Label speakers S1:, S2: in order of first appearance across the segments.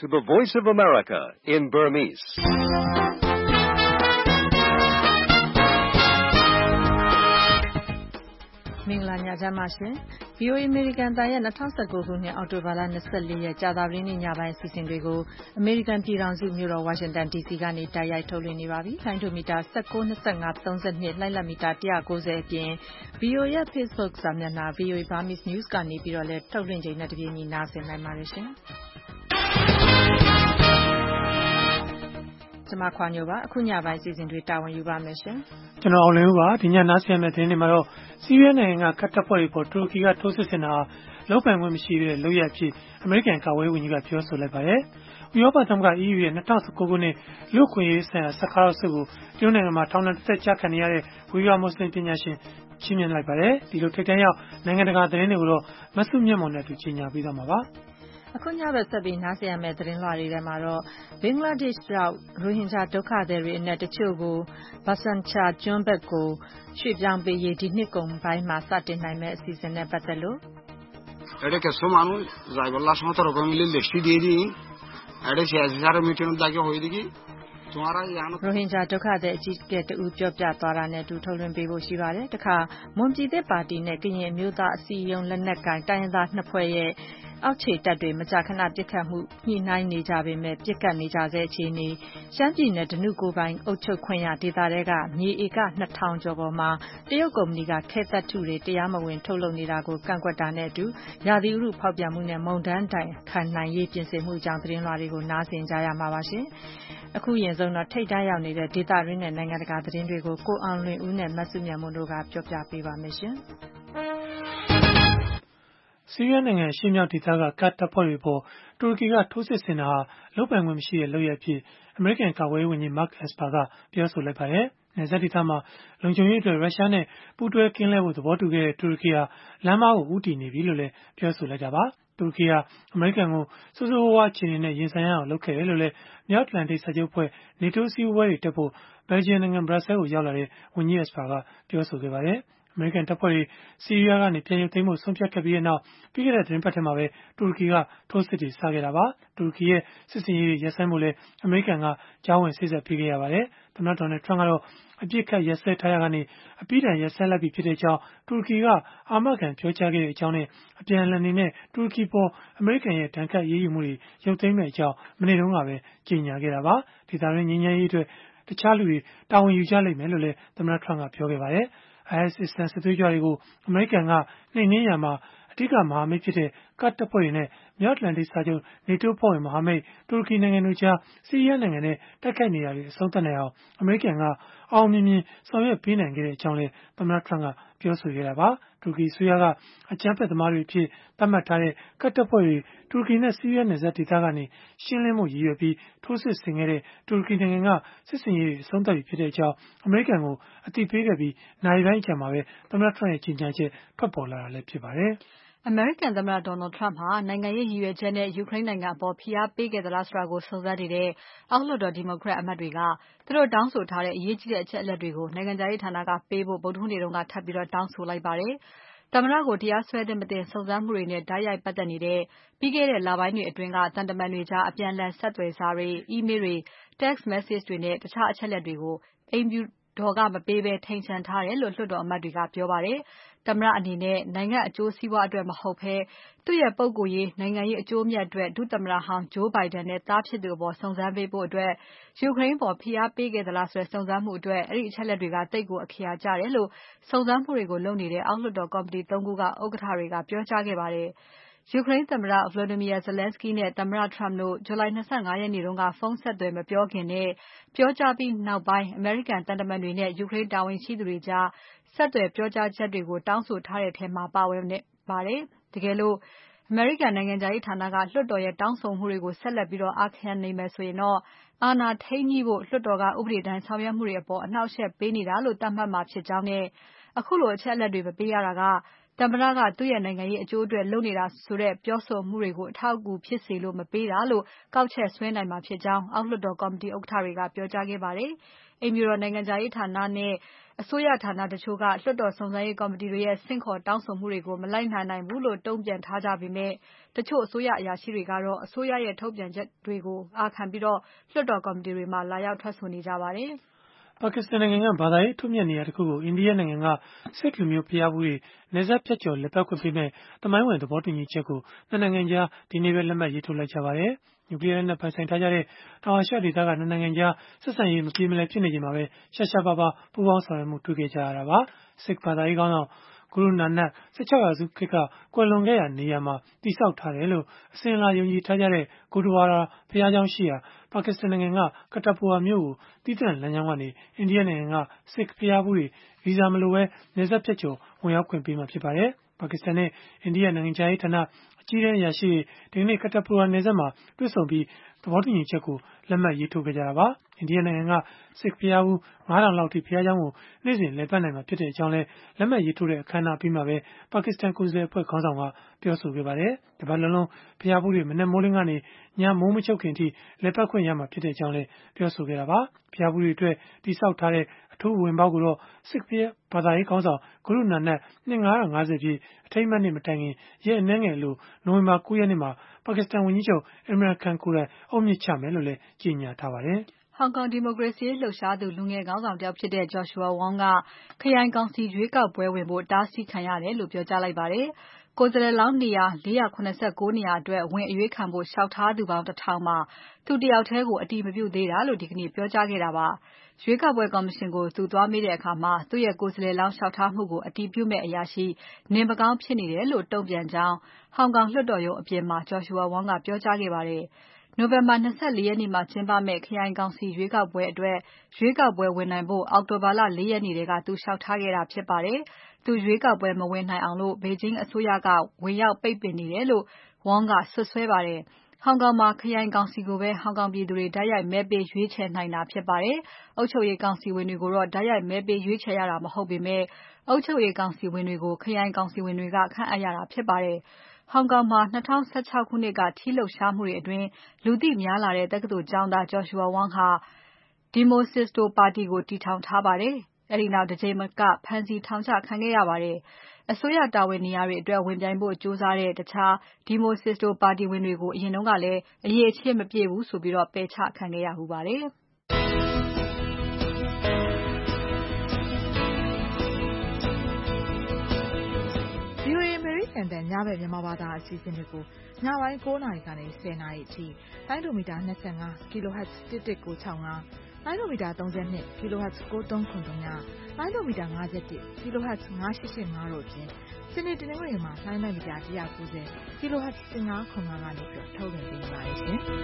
S1: to the Voice of America in Burmese.
S2: ။မင်္ဂလာညချမ်းပါရှင်။ VOA American အသံရဲ့2019ခုနှစ်အောက်တိုဘာလ24ရက်ကြာသပတေးနေ့ညပိုင်းအစီအစဉ်တွေကို American ပြည်ထောင်စုမြို့တော် Washington DC ကနေတိုက်ရိုက်ထုတ်လွှင့်နေပါပြီ။လိုင်းဒိုမီတာ19, 25, 32, လှိုင်းလက်မီတာ190အပြင် VOA ရဲ့ Facebook စာမျက်နှာ VOA Burmese News ကနေပြီးတော့လည်းထုတ်လွှင့်ချိန်နဲ့တပြေးညီနားဆင်နိုင်ပါတယ်ရှင်။ကျွန်မခွာညိုပါအခုညပိုင်းအစီအစဉ်တွေတာဝန်ယူပါမယ်ရှင်
S3: ကျွန်တော်အောင်လင်းဦးပါဒီညနားဆင်မယ့်သတင်းတွေမှာတော့စီးရီးယားနိုင်ငံကကတ်တပ်ဖွဲ့တွေပေါ်တူရကီကထိုးစစ်ဆင်တာလောက်ပိုင်ခွင့်မရှိတဲ့လုပ်ရအဖြစ်အမေရိကန်ကာကွယ်ရေးဝန်ကြီးကပြောဆိုလိုက်ပါတယ်ဥရောပသမဂ္ဂ EU ရဲ့2019ခုနှစ်လူ့ခွင့်ရေးဆိုင်ရာစခါရောက်ဆုကိုတရုတ်နိုင်ငံမှာထောင်ဒဏ်တစ်သက်ကြာခံနေရတဲ့ဝီဂါမွတ်စလင်ပညာရှင်ချီးမြှင့်လိုက်ပါတယ်ဒီလိုထိပ်တန်းရောက်နိုင်ငံတကာသတင်းတွေကိုတော့မဆုမြတ်မွန်နဲ့တူကြီးညာပေးသွားမှာပါ
S2: အခုညဘက်ဆက်ပြီးနားဆင်ရမယ့်သတင်းလွှာတွေထဲမှာတော့ဘင်္ဂလားဒေ့ရှ်ရောက်ရိုဟင်ဂျာဒုက္ခသည်တွေအနက်တချို့ကိုဘာဆန်ချာကျွန်းဘက်ကိုရွှေ့ပြောင်းပေးရေးဒီနှစ်ကုန်ပိုင်းမှာစတင်နိုင်မယ့်အစီအစဉ်နဲ့ပတ်သက်လို့
S4: အဲ့ဒါကဆိုမနူဇိုင်ဘလာရှမတော်ကမီလက်ရှိဒီဒီအဲ့ဒါဆက်စားမီတွန်းတာကြောဟိုဒီကီ
S2: ရိုဟင်ဂျာဒုက္ခသည်အကြီးအကဲတဦးပြောပြသွားတာနဲ့အတူထုတ်လွှင့်ပေးဖို့ရှိပါတယ်။တခါမွန်ပြည်သစ်ပါတီနဲ့ကရင်အမျိုးသားအစည်းအရုံးလက်နက်ကိုင်တိုင်းရင်းသားနှစ်ဖွဲ့ရဲ့အောက်ခြေတပ်တွေမကြာခဏပစ်ခတ်မှုညှိနှိုင်းနေကြပေမဲ့ပစ်ကတ်နေကြဆဲအခြေအနေရှမ်းပြည်နယ်ဓနုကိုယ်ပိုင်အုပ်ချုပ်ခွင့်ရဒေသတွေကမြေဧက2000ကျော်ပေါ်မှာတရုတ်ကုမ္ပဏီကခဲသတ္ထုတွေတရားမဝင်ထုတ်လုပ်နေတာကိုကန့်ကွက်တာနဲ့အတူရာသီဥတုဖောက်ပြန်မှုနဲ့မုန်တိုင်းတိုင်ခံနိုင်ရေးပြင်ဆင်မှုအကြောင်းသတင်းလွှာတွေကိုနားဆင်ကြရမှာပါရှင်။အခုရင်ဆုံးတော့ထိတ်တန်းရောက်နေတဲ့ဒေသရင်းနဲ့နိုင်ငံတကာသတင်းတွေကိုကိုအောင်လွင်ဦးနဲ့မဆုမြတ်မွန်တို့ကပြောပြပေးပါမယ်ရှင်။
S3: ဆီးရီးယားနိုင်ငံရှေ့မြောက်ဒေသကကတ်တပ်ဖွဲ့တွေပေါ်တူရကီကထိုးစစ်ဆင်တာဟာလုံပိုင်ခွင့်မရှိတဲ့လုပ်ရအဖြစ်အမေရိကန်ကာကွယ်ရေးဝန်ကြီး Mark Esper ကပြောဆိုလိုက်ပါတယ်။နယ်စပ်ဒေသမှာလုံခြုံရေးအတွက်ရုရှားနဲ့ပူးတွဲကင်းလှည့်ဖို့သဘောတူခဲ့တဲ့တူရကီဟာလမ်းမကိုဦးတည်နေပြီလို့လည်းပြောဆိုလိုက်တာပါ။တူရကီဟာအမေရိကန်ကိုစိုးစိုးဝါးဝါးအခြေအနေနဲ့ရင်ဆိုင်ရအောင်လုပ်ခဲ့တယ်လို့လည်းမြောက်အတ္တလန်တိတ်စာချုပ်အဖွဲ့ NATO စည်းဝေးပွဲတွေတက်ဖို့ဘယ်လ်ဂျီယံနိုင်ငံဘရပ်ဆဲလ်ကိုရောက်လာတဲ့ဝန်ကြီး Esper ကပြောဆိုခဲ့ပါတယ်။အမေရိကန်တပ်ဖွဲ့တွေဆီးရီးယားကနေပြန်ရုပ်သိမ်းဖို့ဆုံးဖြတ်ခဲ့ပြီးနောက်ပြီးခဲ့တဲ့သတင်းပတ်ထဲမှာပဲတူရကီကထိုးစစ်တွေစခဲ့တာပါတူရကီရဲ့စစ်စင်ရေးတွေရပ်ဆိုင်းဖို့လဲအမေရိကန်ကကြားဝင်စေ့စပ်ပေးခဲ့ရပါတယ်သမ္မတဒေါ်နယ်ထရန့်ကတော့အပြစ်ခတ်ရပ်စဲထားရကနေအပြစ်ဒဏ်ရပ်စဲလိုက်ပြီဖြစ်တဲ့အကြောင်းတူရကီကအာမခံပြောကြားခဲ့တဲ့အကြောင်းနဲ့အပြန်အလှန်အနေနဲ့တူရကီပေါ်အမေရိကန်ရဲ့ဒဏ်ခတ်ရေးယူမှုတွေရုပ်သိမ်းမဲ့အကြောင်းမနေ့တုန်းကပဲကြေညာခဲ့တာပါဒေသတွင်းငြိမ်းချမ်းရေးအတွက်တခြားလူတွေတာဝန်ယူကြလိမ့်မယ်လို့လည်းသမ္မတထရန့်ကပြောခဲ့ပါတယ်IS အစ္စလာမ်စစ်သွေးကြွတွေကိုအမေရိကန်ကနှိမ်နင်းရာမှာအဓိကမဟာမိတ်ဖြစ်တဲ့ကတ်တပ်ဖွဲ့တွေနဲ့မြောက်အတ္တလန်တိတ်စာချုပ် NATO ဖွဲ့ဝင်မဟာမိတ်တူရကီနိုင်ငံတို့ကြားဆီးရီးယားနိုင်ငံနဲ့တိုက်ခိုက်နေတာတွေအဆုံးသတ်နိုင်အောင်အမေရိကန်ကအောင်မြင်မြင်ဆောင်ရွက်ပေးနိုင်ခဲ့တဲ့အကြောင်းလည်းသမ္မတထရန့်ကပြောဆိုခဲ့တာပါတူရကီအစိုးရကအကြမ်းဖက်သမားတွေအဖြစ်သတ်မှတ်ထားတဲ့ကတ်တပ်ဖွဲ့တွေတူရကီနဲ့ဆီးရီးယားနယ်စပ်ဒေသကနေရှင်းလင်းမှုရည်ရွယ်ပြီးထိုးစစ်ဆင်ခဲ့တဲ့တူရကီနိုင်ငံကစစ်စင်ရေးတွေအဆုံးသတ်ပြီဖြစ်တဲ့အကြောင်းအမေရိကန်ကိုအသိပေးခဲ့ပြီးနိုင်ပိုင်းအကြာမှာပဲသမ္မတထရန့်ရဲ့ကြေညာချက်ထွက်ပေါ်လာတာလည်းဖြစ်ပါတယ်
S2: အမေရိကန်သမ္မတ Donald Trump ဟာနိုင်ငံရေးရည်ရွယ်ချက်နဲ့ယူကရိန်းနိုင်ငံအပေါ်ဖိအားပေးခဲ့သလားဆိုတာကိုစုံစမ်းနေတဲ့အောက်လွှတ်တော်ဒီမိုကရက်အမတ်တွေကသူတို့တောင်းဆိုထားတဲ့အရေးကြီးတဲ့အချက်အလက်တွေကိုနိုင်ငံခြားရေးဌာနကပေးဖို့ဗုဒ္ဓဟူးနေ့ကထပ်ပြီးတောင်းဆိုလိုက်ပါတယ်။သမ္မတကိုတရားစွဲတဲ့မတင်စုံစမ်းမှုတွေနဲ့တိုက်ရိုက်ပတ်သက်နေတဲ့ပြီးခဲ့တဲ့လပိုင်းတွေအတွင်းကတန်တမန်တွေကြားအပြန်အလှန်ဆက်သွယ်စာတွေ၊ email တွေ၊ text message တွေနဲ့တခြားအချက်အလက်တွေကိုအိမ်ဖြူတော်ကမပေးဘဲထိန်ချန်ထားတယ်လို့လွှတ်တော်အမတ်တွေကပြောပါတယ်။သမ္မတအနေနဲ့နိုင်ငံအကျိုးစီးပွားအတွက်မဟုတ်ဘဲသူ့ရဲ့ပုဂ္ဂိုလ်ရေးနိုင်ငံရေးအကျိုးအမြတ်အတွက်ဒုသမ္မတဟောင်း Joe Biden နဲ့သားဖြစ်သူအပေါ်စုံစမ်းပေးဖို့ယူကရိန်းပေါ်ဖိအားပေးခဲ့သလားဆိုတဲ့စုံစမ်းမှုအတွက်အဲဒီအချက်အလက်တွေကသိပ်ကိုအခရာကျတယ်လို့စုံစမ်းမှုတွေကိုလုပ်နေတဲ့အောက်လွှတ်တော်ကော်မတီ 3 ခုကဥက္ကဋ္ဌတွေကပြောကြားခဲ့ပါတယ်။ယူကရိန်းသမ္မတ Volodymyr Zelensky နဲ့သမ္မတ Trump တို့ဇူလိုင်25ရက်နေ့ကဖုန်းဆက်သွယ်မပြောခင်နဲ့ပြောကြားပြီးနောက်ပိုင်းအမေရိကန်သံတမန်တွေနဲ့ယူကရိန်းတာဝန်ရှိသူတွေကြားဆက်သွယ်ပြောကြားချက်တွေကိုတောင်းဆိုထားတဲ့ထဲမှာပါဝင်ပါတယ်။တကယ်လို့အမေရိကန်နိုင်ငံခြားရေးဌာနကလွှတ်တော်ရဲ့တောင်းဆိုမှုတွေကိုဆက်လက်ပြီးအာခံနေမယ်ဆိုရင်တော့အာဏာထိန်းညှိဖို့လွှတ်တော်ကဥပဒေတိုင်းဆောင်ရွက်မှုတွေအပေါ်အနှောက်အယှက်ပေးနေတာလို့သတ်မှတ်မှာဖြစ်ကြောင်းနဲ့အခုလိုအချက်အလက်တွေမပေးရတာကသမ္မတကသူ့ရဲ့နိုင်ငံရေးအကျိုးအတွက်လုပ်နေတာဆိုတဲ့ပြောဆိုမှုတွေကိုအထောက်အကူဖြစ်စေလို့မပေးတာလို့ကောက်ချက်ဆွဲနိုင်မှာဖြစ်ကြောင်းအောက်လွှတ်တော်ကော်မတီဥက္ကဋ္ဌတွေကပြောကြားခဲ့ပါတယ်။အိမ်ဖြူတော်နိုင်ငံခြားရေးဌာနနဲ့အစိုးရဌာနတချို့ကလွှတ်တော်စုံစမ်းရေးကော်မတီတွေရဲ့ဆင့်ခေါ်တောင်းဆိုမှုတွေကိုမလိုက်နာနိုင်ဘူးလို့တုံ့ပြန်ထားကြပေမဲ့တချို့အစိုးရအရာရှိတွေကတော့အစိုးရရဲ့ထုတ်ပြန်ချက်တွေကိုအာခံပြီးလွှတ်တော်ကော်မတီတွေမှာလာရောက်ထွက်ဆိုနေကြပါတယ်။
S3: ပါကစ္စတန်နိုင်ငံကဘာသာရေးအထွတ်အမြတ်နေရာတခုကိုအိန္ဒိယနိုင်ငံကစစ်လူမျိုးဖျားဘူးတွေနယ်စပ်ဖြတ်ကျော်လက်ပတ်ခွင့်ပေးမဲ့သမိုင်းဝင်သဘောတူညီချက်ကိုနှစ်နိုင်ငံကြားဒီနေ့ပဲလက်မှတ်ရေးထိုးလိုက်ကြပါတယ်။နျူကလ িয়ার နဲ့ပိုင်ဆိုင်ထားကြတဲ့တောင်အာရှဒေသကနှစ်နိုင်ငံကြားဆက်ဆံရေးမပြေမလည်ဖြစ်နေချိန်မှာပဲရှားရှားပါးပါးပူးပေါင်းဆောင်ရွက်မှုတွေ့ခဲ့ကြရတာပါ။ Sikh ဘာသာရေးခေါင်းဆောင်ဂုရုနာနတ်16 ရာစုခေတ်ကကွယ်လွန်ခဲ့ရာနေရာမှာတည်ဆောက်ထားတယ်လို့အစဉ်အလာယုံကြည်ထားကြတဲ့ Gurdwara ဘုရားကျောင်းရှိရာပါကစ္စတန်နိုင်ငံက Katapur မြို့ကိုသီးသန့်လမ်းကြောင်းကနေအိန္ဒိယနိုင်ငံက Sikh ဘုရားဖူးတွေဗီဇာမလိုဘဲနယ်စပ်ဖြတ်ကျော်ဝင်ရောက်ခွင့်ပေးမှာဖြစ်ပါတယ်။ ပါကစ္စတန်နဲ့အိန္ဒိယနိုင်ငံခြားရေးဌာနအကြီးတန်းအရာရှိတွေဒီကနေ့ Katapur နယ်စပ်မှာတွေ့ဆုံပြီးသဘောတူညီချက်ကိုလက်မှတ်ရေးထိုးခဲ့ကြတာပါ။ အိန္ဒိယနိုင်ငံက Sikh ဘုရားဖူး 5000 လောက်အထိဘုရားကျောင်းကိုနေ့စဉ်လည်ပတ်နိုင်မှာဖြစ်ကြောင်းလည်းလက်မှတ်ရေးထိုးတဲ့အခမ်းအနားပြီးမှာပဲပါကစ္စတန်ကိုယ်စားလှယ်အဖွဲ့ခေါင်းဆောင်ကပြောဆိုခဲ့ပါတယ်။တပတ်လုံးလုံးဘုရားဖူးတွေမနက်မိုးလင်းကနေညမိုးမချုပ်ခင်အထိလည်ပတ်ခွင့်ရမှာဖြစ်ကြောင်းလည်းပြောဆိုခဲ့တာပါ။ဘုရားဖူးတွေအတွက်တည်ဆောက်ထားတဲ့အထူးဝင်ပေါက်ကိုတော့ Sikh ဘာသာရေးခေါင်းဆောင်ဂုရုနာနတ်နှစ်950ပြည့်အထိမ်းအမှတ်နေ့မတိုင်ခင်ရက်အနည်းငယ်အလိုနိုဝင်ဘာ 9 ရက်နေ့မှာပါကစ္စတန်ဝန်ကြီးချုပ် Imran Khan ကိုယ်တိုင်အုတ်မြစ်ချမယ်လို့လည်းကြေညာထားပါတယ်။
S2: ဟောင်ကောင်ဒီမိုကရေစီရေးလှုပ်ရှားသူလူငယ်ခေါင်းဆောင်တယောက်ဖြစ်တဲ့ Joshua Wong ကခရိုင်ကောင်စီရွေးကောက်ပွဲဝင်ဖို့တားဆီးခံရတယ်လို့ပြောကြားလိုက်ပါတယ်။ကိုယ်စားလှယ်လောင်းနေရာ479နေရာအတွက်ဝင်အရွေးခံဖို့လျှောက်ထားသူပေါင်း 1000 မှာသူတယောက်တည်းကိုအတည်မပြုသေးတာလို့ဒီကနေ့ပြောကြားခဲ့တာပါ။ရွေးကောက်ပွဲကော်မရှင်ကိုသူသွားမေးတဲ့အခါသူ့ရဲ့ကိုယ်စားလှယ်လောင်းလျှောက်ထားမှုကိုအတည်ပြုမဲ့အရာရှိနေမကောင်းဖြစ်နေတယ်လို့တုံ့ပြန်ကြောင်းဟောင်ကောင်လွှတ်တော်ရုံးအပြင်မှာ Joshua Wong ကပြောကြားခဲ့ပါတယ်။ နိုဝင်ဘာ 24 ရက်နေ့မှာကျင်းပမယ့်ခရိုင်ကောင်စီရွေးကောက်ပွဲအတွက်ရွေးကောက်ပွဲဝင်နိုင်ဖို့အောက်တိုဘာလ 4 ရက်နေ့ကသူလျှောက်ထားခဲ့တာဖြစ်ပါတယ်။သူရွေးကောက်ပွဲမဝင်နိုင်အောင်ဘေဂျင်းအစိုးရကဝင်ရောက်ပိတ်ပင်နေတယ်လို့ Wong ကစွပ်စွဲပါတယ်။ ဟောင်ကောင်မှာခရိုင်ကောင်စီကိုပဲဟောင်ကောင်ပြည်သူတွေတိုက်ရိုက်မဲပေးရွေးချယ်နိုင်တာဖြစ်ပါတယ်။အုပ်ချုပ်ရေးကောင်စီဝင်တွေကိုတော့တိုက်ရိုက်မဲပေးရွေးချယ်ရတာမဟုတ်ပေမဲ့အုပ်ချုပ်ရေးကောင်စီဝင်တွေကိုခရိုင်ကောင်စီဝင်တွေကခန့်အပ်ရတာဖြစ်ပါတယ်။ဟောင်ကောင်မှာ2016ခုနှစ်ကထီးလှုပ်ရှားမှုတွေအတွင်းလူသိများလာတဲ့တက္ကသိုလ်ကျောင်းသား Joshua Wong ဟာ Demosisto ပါတီကိုတည်ထောင်ထားပါတယ်။ အဲဒီနောက်တကြိမ်မကဖမ်းဆီးထောင်ချခံခဲ့ရပါတယ်။အစိုးရတာဝန်နေရာတွေအတွက်ဝင်ပြိုင်ဖို့ကြိုးစားတဲ့တခြား Demosisto ပါတီဝင်တွေကိုအရင်ကလည်းအရည်အချင်းမပြည့်ဘူးဆိုပြီးပယ်ချခံခဲ့ရဖူးပါတယ်။
S5: VOA အမေရိကန်တန်ညဘက်မြန်မာဘာသာအစီအစဉ်တွေကိုညပိုင်း9 နာရီကနေ10 နာရီအထိလိုင်းဒိုမီတာ25 kHz 11965လိုင်းဒိုမီတာ32 kHz 9393လိုင်းဒိုမီတာ51 kHz 9885တို့အပြင်စနေတနင်္ဂနွေမှာလိုင်းဒိုမီတာ190 kHz 1505ကနေထုတ်လွှင့်ပေးနေပါတယ်ရှင်။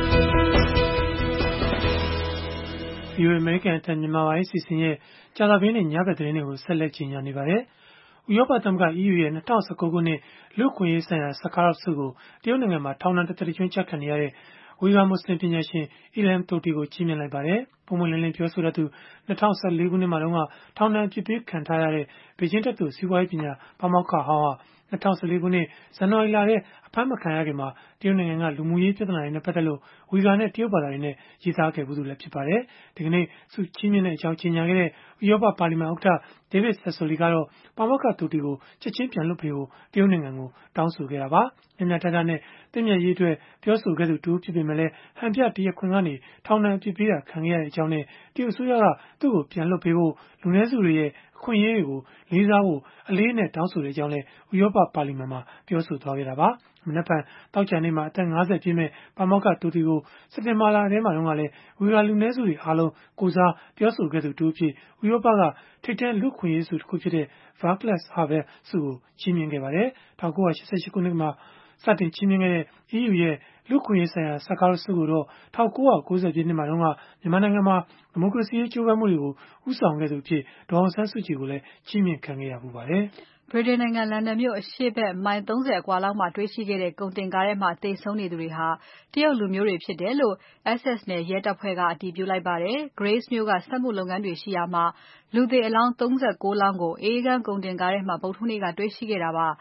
S3: VOA အမေရိကန်တန်မြန်မာပိုင်းအစီအစဉ်ရဲ့ကြာသပတေးနေ့ညဘက်သတင်းတွေကိုဆက်လက်ကြီးညာနေပါတယ်။ဥရောပသမဂ္ဂ EU ရဲ့2019ခုနှစ်လူ့အခွင့်အရေးဆိုင်ရာ Sakharov ဆုကိုတရုတ်နိုင်ငံမှာထောင်ဒဏ်တစ်သက်တကျွန်းကျခံနေရတဲ့ဝီဂါမွတ်ဆလင်ပညာရှင် Ilham Tohti ကိုချီးမြှင့်လိုက်ပါတယ်။ပွင့်ပွင့်လင်းလင်းပြောဆိုတတ်သူ2014ခုနှစ်မှာထောင်ဒဏ်အပြစ်ပေးခံထားရတဲ့ဘေဂျင်းတက္ကသိုလ်စီးပွားရေးပညာပါမောက္ခဟောင်းဟာ2014ခုနှစ်ဇန်နဝါရီလထဲအဖမ်းမခံရခင်တရုတ်နိုင်ငံကလူမှုရေးပြဿနာတွေနဲ့ပတ်သက်လို့ဝီဂါနဲ့တရုတ်ဘာသာတွေနဲ့ရေးသားခဲ့ဖူးသူလည်းဖြစ်ပါတယ်။ဒီကနေ့ဆုချီးမြှင့်ကြောင်းကြေညာခဲ့တဲ့ဥရောပပါလီမန်ဥက္ကဋ္ဌ David Sassoli ကတော့ပါမောက္ခ Tohti ကိုချက်ချင်းပြန်လွှတ်ပေးဖို့တရုတ်နိုင်ငံကိုတောင်းဆိုခဲ့တာပါ။မျှမျှတတနဲ့သင့်မြတ်ရေးအတွက်ပြောဆိုခဲ့သူတဦးဖြစ်ပေမဲ့လည်းဟန်ပြတရားခွင်ကနေထောင်ဒဏ်အပြစ်ပေးတာခံခဲ့ရကြောင်းနဲ့တရုတ်အစိုးရကသူ့ကိုပြန်လွှတ်ပေးဖို့လူနည်းစုတွေရဲ့အခွင့်အရေးတွေကိုလေးစားဖို့အလေးအနက်တောင်းဆိုကြောင်းလည်းဥရောပပါလီမန်မှာပြောဆိုသွားခဲ့တာပါ။မနက်ဖြန်သောကြာနေ့မှာအသက်50ပြည့်မဲ့ပါမောက္ခ Tohti ကိုစက်တင်ဘာလထဲမှာလည်းဝီဂါလူနည်းစုတွေအားလုံးကိုစားပြောဆိုခဲ့သူတဦးအဖြစ်ဥရောပကထိပ်တန်းလူ့အခွင့်အရေးဆုတစ်ခုဖြစ်တဲ့ Václav Havel ဆုကိုချီးမြှင့်ခဲ့ပါတယ်။ 1988ခုနှစ်မှာစတင်ချီးမြှင့်ခဲ့တဲ့ EU ရဲ့လူ့အခွင့်အရေးဆိုင်ရာ Sakharov ဆုကိုတော့1990ပြည့်နှစ်မှာမြန်မာနိုင်ငံမှာဒီမိုကရေစီရေးကြိုးပမ်းမှုတွေကိုဦးဆောင်ခဲ့သူအဖြစ်ဒေါ်အောင်ဆန်းစုကြည်ကိုလည်းချီးမြှင့်ခံခဲ့ရဖူးပါတယ်။
S2: ဗြိတိန်နိုင်ငံလန်ဒန်မြို့အရှေ့ဘက်မိုင်30အကွာလောက်မှာတွေ့ရှိခဲ့တဲ့ကုန်တင်ကားထဲမှာသေဆုံးနေသူတွေဟာတရုတ်လူမျိုးတွေဖြစ်တယ်လို့ Essex နယ်ရဲတပ်ဖွဲ့ကအတည်ပြုလိုက်ပါတယ်။ Grays မြို့ကစက်မှုလုပ်ငန်းတွေရှိရာမှာလူသေအလောင်း39လောင်းကိုအအေးခန်းကုန်တင်ကားထဲမှာဗုဒ္ဓဟူးနေ့ကတွေ့ရှိခဲ့တာပါ။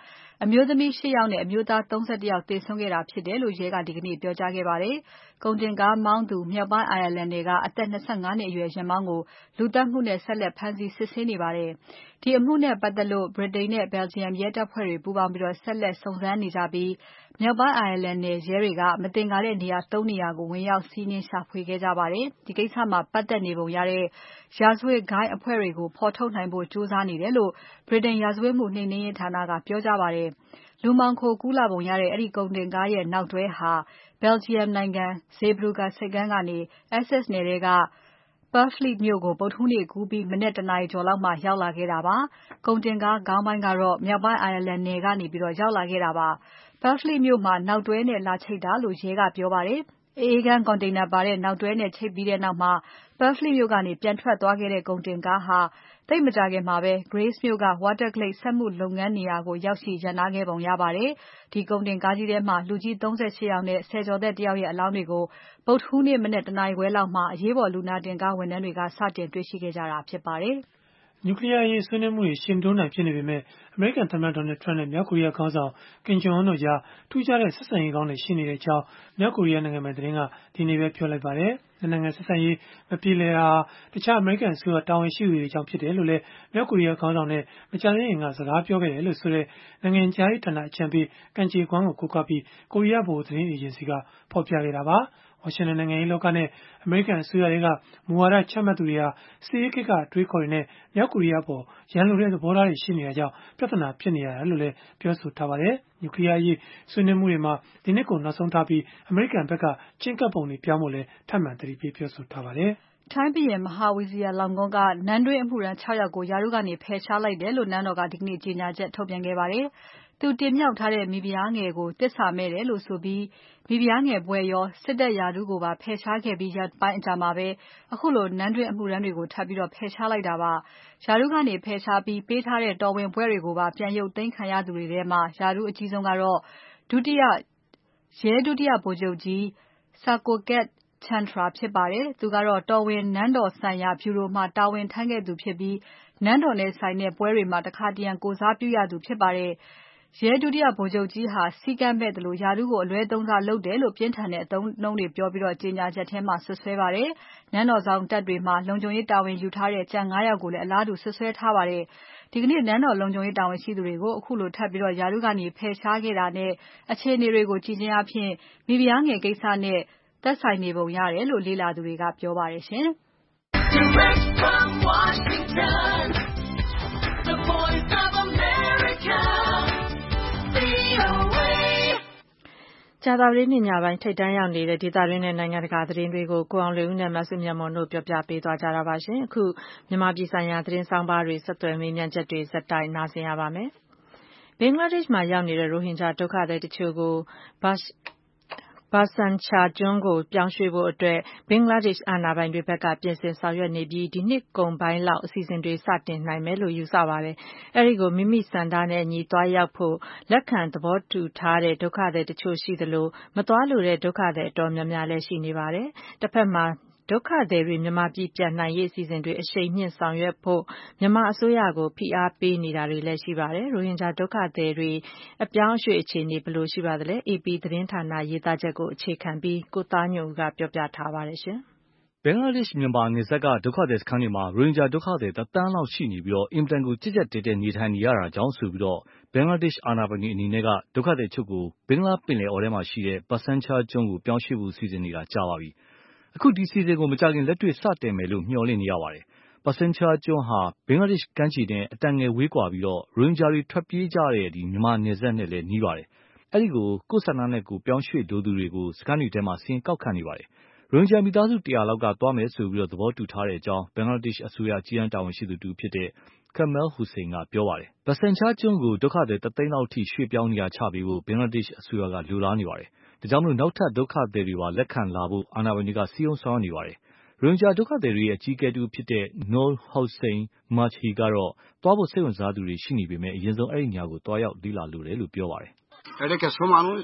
S2: အမျိုးသမီး8ယောက်နဲ့အမျိုးသား31ယောက်သေဆုံးခဲ့တာဖြစ်တယ်လို့ရဲကဒီကနေ့ပြောကြားခဲ့ပါတယ်။ကုန်တင်ကားမောင်းသူမြောက်ပိုင်း Ireland နယ်ကအသက်25နှစ်အရွယ်ယာဉ်မောင်းကိုလူသတ်မှုနဲ့ဆက်လက်ဖမ်းဆီးစစ်ဆေးနေပါတယ်။ဒီအမှုနဲ့ပတ်သက်လို့ ဗြိတိန်နဲ့ Belgium ရဲတပ်ဖွဲ့တွေပူးပေါင်းပြီးဆက်လက်စုံစမ်းနေကြပြီးမြောက်ပိုင်း Ireland နယ်ရဲတွေကမသင်္ကာတဲ့နေရာ 3 နေရာကိုဝင်ရောက်စီးနင်းရှာဖွေခဲ့ကြပါတယ်။ဒီကိစ္စမှာပတ်သက်နေပုံရတဲ့ရာဇဝတ်ဂိုဏ်းအဖွဲ့တွေကိုဖော်ထုတ်နိုင်ဖို့ကြိုးစားနေတယ်လို့ဗြိတိန်ရာဇဝတ်မှုနှိမ်နင်းရေးဌာနကပြောကြားပါတယ်။လူမှောင်ခိုကူးလာပုံရတဲ့အဲ့ဒီကုန်တင်ကားရဲ့နောက်တွဲဟာ Belgium နိုင်ငံ Zeebrugge ဆိပ်ကမ်းကနေ Essex နယ်ထဲက Purfleet မြို့ကိုဗုဒ္ဓဟူးနေ့ကူးပြီးမနက် 1 နာရီကျော်လောက်မှာရောက်လာခဲ့တာပါ။ကုန်တင်ကားခေါင်းပိုင်းကတော့မြောက်ပိုင်း Ireland နယ်ကနေရောက်လာခဲ့တာပါ။ Purfleet မြို့မှာနောက်တွဲနဲ့လာချိတ်တာလို့ရဲကပြောပါတယ်။အေးခန်းကွန်တိန်နာပါတဲ့နောက်တွဲနဲ့ချိတ်ပြီးတဲ့နောက်မှာ Purfleet မြို့ကနေပြန်ထွက်သွားခဲ့တဲ့ကုန်တင်ကားဟာသိပ်မကြာခင်မှာပဲ Grays မြို့က Waterglade စက်မှုလုပ်ငန်းနေရာကိုရောက်ရှိရပ်နားခဲ့ပုံရပါတယ်။ဒီကုန်တင်ကားကြီးထဲမှာလူကြီး 38 ယောက်နဲ့ဆယ်ကျော်သက်တယောက်ရဲ့အလောင်းတွေကိုဗုဒ္ဓဟူးနေ့မနက် 1 နာရီခွဲလောက်မှာအရေးပေါ်လူနာတင်ကားဝန်ထမ်းတွေကစတင်တွေ့ရှိခဲ့ကြတာဖြစ်ပါတယ်။
S3: နျူကလီးယားရေးဆွေးနွေးမှုတွေရှေ့မတိုးနိုင်ဖြစ်နေပေမဲ့အမေရိကန်သမ္မတ Donald Trump နဲ့မြောက်ကိုရီးယားခေါင်းဆောင် Kim Jong Un တို့ကြားထူးခြားတဲ့ဆက်ဆံရေးကောင်းတွေရှိနေတဲ့အကြောင်းမြောက်ကိုရီးယားနိုင်ငံပိုင်သတင်းကဒီနေ့ပဲပြောလိုက်ပါတယ်။နိုင်ငံဆက်ဆံရေးမပြေလည်တာတခြားအမေရိကန်အစိုးရတာဝန်ရှိသူတွေကြောင့်ဖြစ်တယ်လို့လည်းမြောက်ကိုရီးယားခေါင်းဆောင်နဲ့မကြာသေးခင်ကစကားပြောခဲ့တယ်လို့ဆိုတဲ့နိုင်ငံခြားရေးဌာနအကြံပေး Kang Ji-Kwang ကိုကိုးကားပြီးကိုရီးယားဗဟိုသတင်းအေဂျင်စီကဖော်ပြခဲ့တာပါ။ဝါရှင်တန်နိုင်ငံရေးလောကနဲ့အမေရိကန်အစိုးရတွေကမူဝါဒချမှတ်သူတွေဟာစစ်ရေးကိစ္စအတွေးခေါ်တွေနဲ့မြောက်ကိုရီးယားပေါ်ရန်လိုတဲ့သဘောထားတွေရှိနေတာကြောင့်ပြဿနာဖြစ်နေရတာလို့လည်းပြောဆိုထားပါတယ်။နျူကလီးယားရေးဆွေးနွေးမှုတွေမှာဒီနှစ်ကိုနောက်ဆုံးထားပြီးအမေရိကန်ဘက်ကချဉ်းကပ်ပုံတွေပြောင်းဖို့လည်းထပ်မံသတိပေးပြောဆိုထားပါတယ်။
S2: ထိုင်းဘုရင် Maha Vajiralongkorn ကနန်းတွင်းအမှုထမ်း 6 ယောက်ကိုရာထူးကနေဖယ်ရှားလိုက်တယ်လို့နန်းတော်ကဒီကနေ့ကြေညာချက်ထုတ်ပြန်ခဲ့ပါတယ်။သူတင်မြှောက်ထားတဲ့မိဖုရားငယ်ကိုသစ္စာမဲ့တယ်လို့ဆိုပြီးမိဖုရားငယ်ဘွဲ့ရောစစ်တပ်ရာထူးကိုပါဖယ်ရှားခဲ့ပြီးရက်ပိုင်းအကြာမှာပဲအခုလိုနန်းတွင်းအမှုထမ်းတွေကိုထပ်ပြီးဖယ်ရှားလိုက်တာပါ။ရာထူးကနေဖယ်ရှားပြီးပေးထားတဲ့တော်ဝင်ဘွဲ့တွေကိုပါပြန်ရုပ်သိမ်းခံရသူတွေထဲမှာရာထူးအကြီးဆုံးကတော့ရဲဒုတိယဗိုလ်ချုပ်ကြီး Sakokat Chandra ဖြစ်ပါတယ်။သူကတော့တော်ဝင်နန်းတော်ဆိုင်ရာဗျူရိုမှာတာဝန်ထမ်းခဲ့သူဖြစ်ပြီးနန်းတော်နဲ့ဆိုင်တဲ့ပွဲတွေမှာတခါတရံကိုယ်စားပြုရသူဖြစ်ပါတယ်။ရဲဒုတိယဗိုလ်ချုပ်ကြီးဟာစည်းကမ်းမဲ့သလိုရာထူးကိုအလွဲသုံးစားလုပ်တယ်လို့ပြင်းထန်တဲ့အသုံးအနှုန်းတွေပြောပြီးကြေညာချက်ထဲမှာစွပ်စွဲပါတယ်။နန်းတော်ဆောင်တပ်တွေမှာလုံခြုံရေးတာဝန်ယူထားတဲ့ကျန် 5 ယောက်ကိုလည်းအလားတူစွပ်စွဲထားပါတယ်။ဒီကနေ့နန်းတော်လုံခြုံရေးတာဝန်ရှိသူတွေကိုအခုလိုထပ်ပြီးရာထူးကနေဖယ်ရှားခဲ့တာနဲ့အခြေအနေတွေကိုကြည့်ခြင်းအားဖြင့်မိဖုရားငယ်ကိစ္စနဲ့သက်ဆိုင်နေပုံရတယ်လို့လေ့လာသူတွေကပြောပါတယ်ရှင်။
S6: Direct from Washington, the voice of America, VOA.
S5: ကြာသပတေးနေ့ညပိုင်းထိပ်တန်းရောက်နေတဲ့ဒေသတွင်းနဲ့နိုင်ငံတကာသတင်းတွေကိုကိုအောင်လွင်ဦးနဲ့မဆုမြတ်မွန်တို့ပြောပြပေးသွားကြတာပါရှင်။အခုမြန်မာပြည်ဆိုင်ရာသတင်းဆောင်ပါတွေဆက်သွယ်မေးမြန်းချက်တွေဇက်တိုက်နားဆင်ရပါမယ်။ဘင်္ဂလားဒေ့ရှ်မှာရောက်နေတဲ့ရိုဟင်ဂျာဒုက္ခသည်တချို့ကိုBhasan Char ကျွန်းကိုပြောင်းရွှေ့ဖို့အတွက်ဘင်္ဂလားဒေ့ရှ်အာဏာပိုင်တွေဘက်ကပြင်ဆင်ဆောင်ရွက်နေပြီးဒီနှစ်ကုန်ပိုင်းလောက်အစီအစဉ်တွေစတင်နိုင်မယ်လို့ယူဆပါတယ်။အဲဒီကိုမိမိဆန္ဒနဲ့အညီသွားရောက်ဖို့လက်ခံသဘောတူထားတဲ့ဒုက္ခသည်တချို့ရှိသလိုမသွားလိုတဲ့ဒုက္ခသည်အတော်များများလည်းရှိနေပါတယ်။တစ်ဖက်မှာဒုက္ခသည်တွေမြန်မာပြည်ပြန်နိုင်ရေးအစီအစဉ်တွေအရှိန်မြှင့်ဆောင်ရွက်ဖို့မြန်မာအစိုးရကိုဖိအားပေးနေတာတွေလည်းရှိပါတယ်။ရိုဟင်ဂျာဒုက္ခသည်တွေအပြောင်းအရွှေ့အခြေအနေဘယ်လိုရှိပါသလဲ AP သတင်းဌာနရေးသားချက်ကိုအခြေခံပြီးကိုသားညွန့်ဦးကပြောပြထားပါတယ်ရှင်
S7: ။ဘင်္ဂလားဒေ့ရှ်မြန်မာနယ်စပ်ကဒုက္ခသည်စခန်းတွေမှာရိုဟင်ဂျာဒုက္ခသည်1 သန်းလောက်ရှိနေပြီးအင်မတန်ကိုကြပ်ကြပ်တည်းတည်းနေထိုင်နေရတာကြောင့်ဆိုပြီးဘင်္ဂလားဒေ့ရှ်အာဏာပိုင်တွေအနေနဲ့ကဒုက္ခသည်အချို့ကိုဘင်္ဂလားပင်လယ်အော်ထဲမှာရှိတဲ့Bhasan Char ကျွန်းကိုပြောင်းရွှေ့ဖို့စီစဉ်နေတာကြာပါပြီ။အခုဒီစီစဉ်ကိုမကြာခင်လက်တွေ့စတင်မယ်လို့မျှော်လင့်နေရပါတယ်။ Bhasan Char ကျွန်းဟာဘင်္ဂလားဒေ့ရှ်ကမ်းခြေနဲ့အတန်ငယ်ဝေးကွာပြီးရိုဟင်ဂျာတွေထွက်ပြေးကြတဲ့မြန်မာနယ်စပ်နဲ့လည်းနီးပါတယ်။အဲဒီကိုကိုယ့်ဆန္ဒနဲ့ကိုယ်ပြောင်းရွှေ့လိုသူတွေကိုစခန်းတွေထဲမှာစာရင်းကောက်ခံနေပါတယ်။ရိုဟင်ဂျာမိသားစု100လောက်ကသွားမယ်ဆိုပြီးသဘောတူထားတဲ့အကြောင်းဘင်္ဂလားဒေ့ရှ်အစိုးရအကြီးတန်းတာဝန်ရှိသူတဦးဖြစ်တဲ့Kamal Hossain ကပြောပါတယ်။ Bhasan Char ကျွန်းကိုဒုက္ခသည်1 သိန်းလောက်အထိရွှေ့ပြောင်းနေရာချပေးဖို့ဘင်္ဂလားဒေ့ရှ်အစိုးရကလိုလားနေပါတယ်။ဒါကြောင့်နောက်ထပ်ဒုက္ခသည်တွေပါလက်ခံလာဖို့အာဏာပိုင်တွေကစည်းရုံးဆောင်ရွက်နေပါတယ်။ရိုဟင်ဂျာဒုက္ခသည်တွေရဲ့အကြီးအကဲတဦးဖြစ်တဲ့ Noor Hossain Majhi ကတော့သွားဖို့စိတ်ဝင်စားသူတွေရှိနေပေမဲ့အရင်ဆုံးအဲဒီနေရာကိုသွားရောက်လေ့လာလိုတယ်လို့ပြောပါတယ်။
S4: Bhasan Char ကျွန်း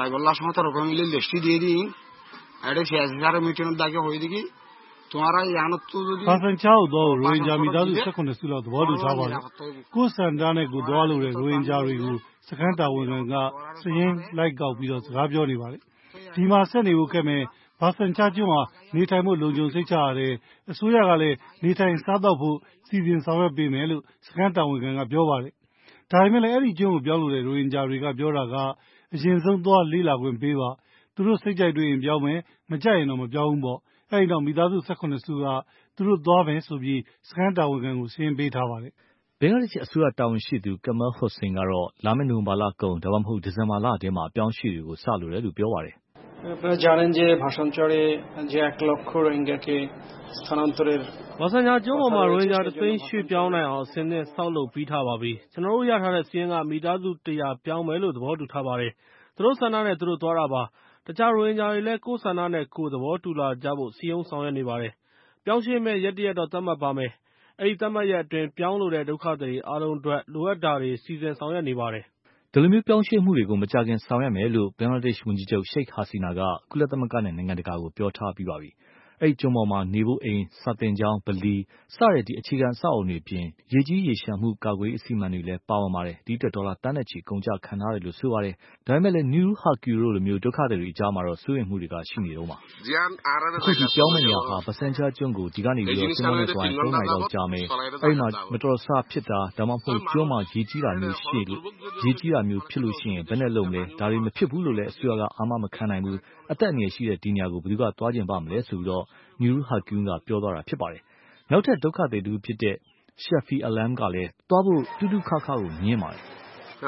S8: ကိုသွားဖို့ရိုဟင်ဂျာမိသားစု18စုလောက်သဘောတူထားပါတယ်။ကိုယ့်ဆန္ဒနဲ့ကိုယ်သွားလိုတဲ့ရိုဟင်ဂျာတွေကိုစခန်းတာဝန်ခံကစရင်းလိုက်ကောက်ပြီးစကားပြောနေပါတယ်။ဒီမှာဆက်နေဖို့ခက်မယ်။ဘာဆန်ချာကျွန်းမှာနေထိုင်ဖို့လုံခြုံစိတ်ချရတယ်။အစိုးရကလည်းနေထိုင်စားသောက်ဖို့စီစဉ်ဆောင်ရွက်ပေးမယ်လို့စခန်းတာဝန်ခံကပြောပါတယ်။ဒါပေမဲ့လည်းအဲ့ဒီကျွန်းကိုပြောင်းလို့တဲ့ရိုဟင်ဂျာတွေကပြောတာကအရင်ဆုံးသွားလေ့လာခွင့်ပေးပါ။သူတို့စိတ်ကြိုက်တွေ့ရင်ပြောင်းမယ်။မကြိုက်ရင်တော့မပြောင်းဘူးပေါ့။အဲ့ဒီတော့မိသားစု18စုကသူတို့သွားမယ်ဆိုပြီးစခန်းတာဝန်ခံကိုစရင်းပေးထားပါတယ်
S7: ။ဘင်္ဂလားဒေ့ရှ်အစိုးရတာဝန်ရှိသူကမဲလ်ဟွတ်စိန်ကတော့လာမယ့်နိုဝင်ဘာလကုန်ဒါမှမဟုတ်ဒီဇင်ဘာလထဲမှာအပြောင်းအရွှေ့တွေကိုစလိုတယ်လို့ပြောပါတယ်
S9: ။আপনারা জানেন যে ভাষান্তরে যে 1 লক্ষ রোহিঙ্গাকে স্থানান্তরের
S10: ဘာဆန်ချာကျွန်းပေါ်မှာရိုဟင်ဂျာတစ်သိန်းရွှေ့ပြောင်းနိုင်အောင်အဆင်သင့်ဆောက်လုပ်ပြီးထားပါပြီ။ကျွန်တော်တို့ရထားတဲ့စာရင်းကမိသားစု100ပြောင်းမယ်လို့သဘောတူထားပါတယ်။သူတို့ဆန္ဒနဲ့သူတို့သွားတာပါ။တခြားရိုဟင်ဂျာတွေလည်းကိုယ်ဆန္ဒနဲ့ကိုယ်သဘောတူလာကြဖို့စည်းရုံးဆောင်ရွက်နေပါတယ်။ပြောင်းရွှေ့မဲ့ရက်တရက်တော့သတ်မှတ်ပါမယ်။အဲဒီသတ်မှတ်ရက်အတွင်းပြောင်းလို့တဲ့ဒုက္ခသည်တွေအားလုံးအတွက်လိုအပ်တာတွေစီစဉ်ဆောင်ရွက်နေပါတယ်
S7: ။ဒီလိုမျိုးပြောင်းရွှေ့မှုတွေကိုမကြာခင်ဆောင်ရွက်မယ်လို့ဘင်္ဂလားဒေ့ရှ်ဝန်ကြီးချုပ်ရှိတ်ဟာစီနာကကုလသမဂ္ဂနဲ့နိုင်ငံတကာကိုပြောထားပြီးပါပြီ။အဲဒီကျွန်းပေါ်မှာနေဖို့အိမ်၊စာသင်ကျောင်း၊ဗလီစတဲ့အခြေခံအဆောက်အအုံတွေအပြင်ရေကြီးရေလျှံမှုကာကွယ်ရေးအစီအမံတွေလည်းပါဝင်ပါတယ်။ဒီအတွက်ဒေါ်လာသန်းနဲ့ချီကုန်ကျခံထားတယ်လို့ဆိုပါတယ်။ဒါပေမဲ့လည်း Nurul Haque တို့လိုဒုက္ခသည်တွေအကြားမှာတော့စိုးရိမ်မှုတွေကရှိနေတုန်းပါ။အခုဒီပြောင်းမယ့်နေရာဟာဘာဆန်ချာကျွန်းကိုဒီကနေပြီးသင်္ဘောနဲ့သွားရင်3 နာရီလောက်ကြာမယ်။အဲဒီနောက်မတော်တဆဖြစ်တာဒါမှမဟုတ်ကျွန်းမှာရေကြီးတာမျိုးဖြစ်လို့ရှိရင်ဘယ်နဲ့လုပ်မလဲ။ဒါတွေမဖြစ်ဘူးလို့လည်းအစိုးရကအာမမခံနိုင်ဘူး။အသက်အန္တရာယ်ရှိတဲ့ဒီနေရာကိုဘယ်သူကသွားချင်ပါ့မလဲဆိုပြီးNurul Haque ကပြောသွားတာဖြစ်ပါတယ်။နောက်ထပ်ဒုက္ခသည်တစ်ဦးဖြစ်တဲ့ Shafi Alam ကလည်းသွားဖို့တူးတူးခါခါကိုငြင်းပါတယ်
S11: ။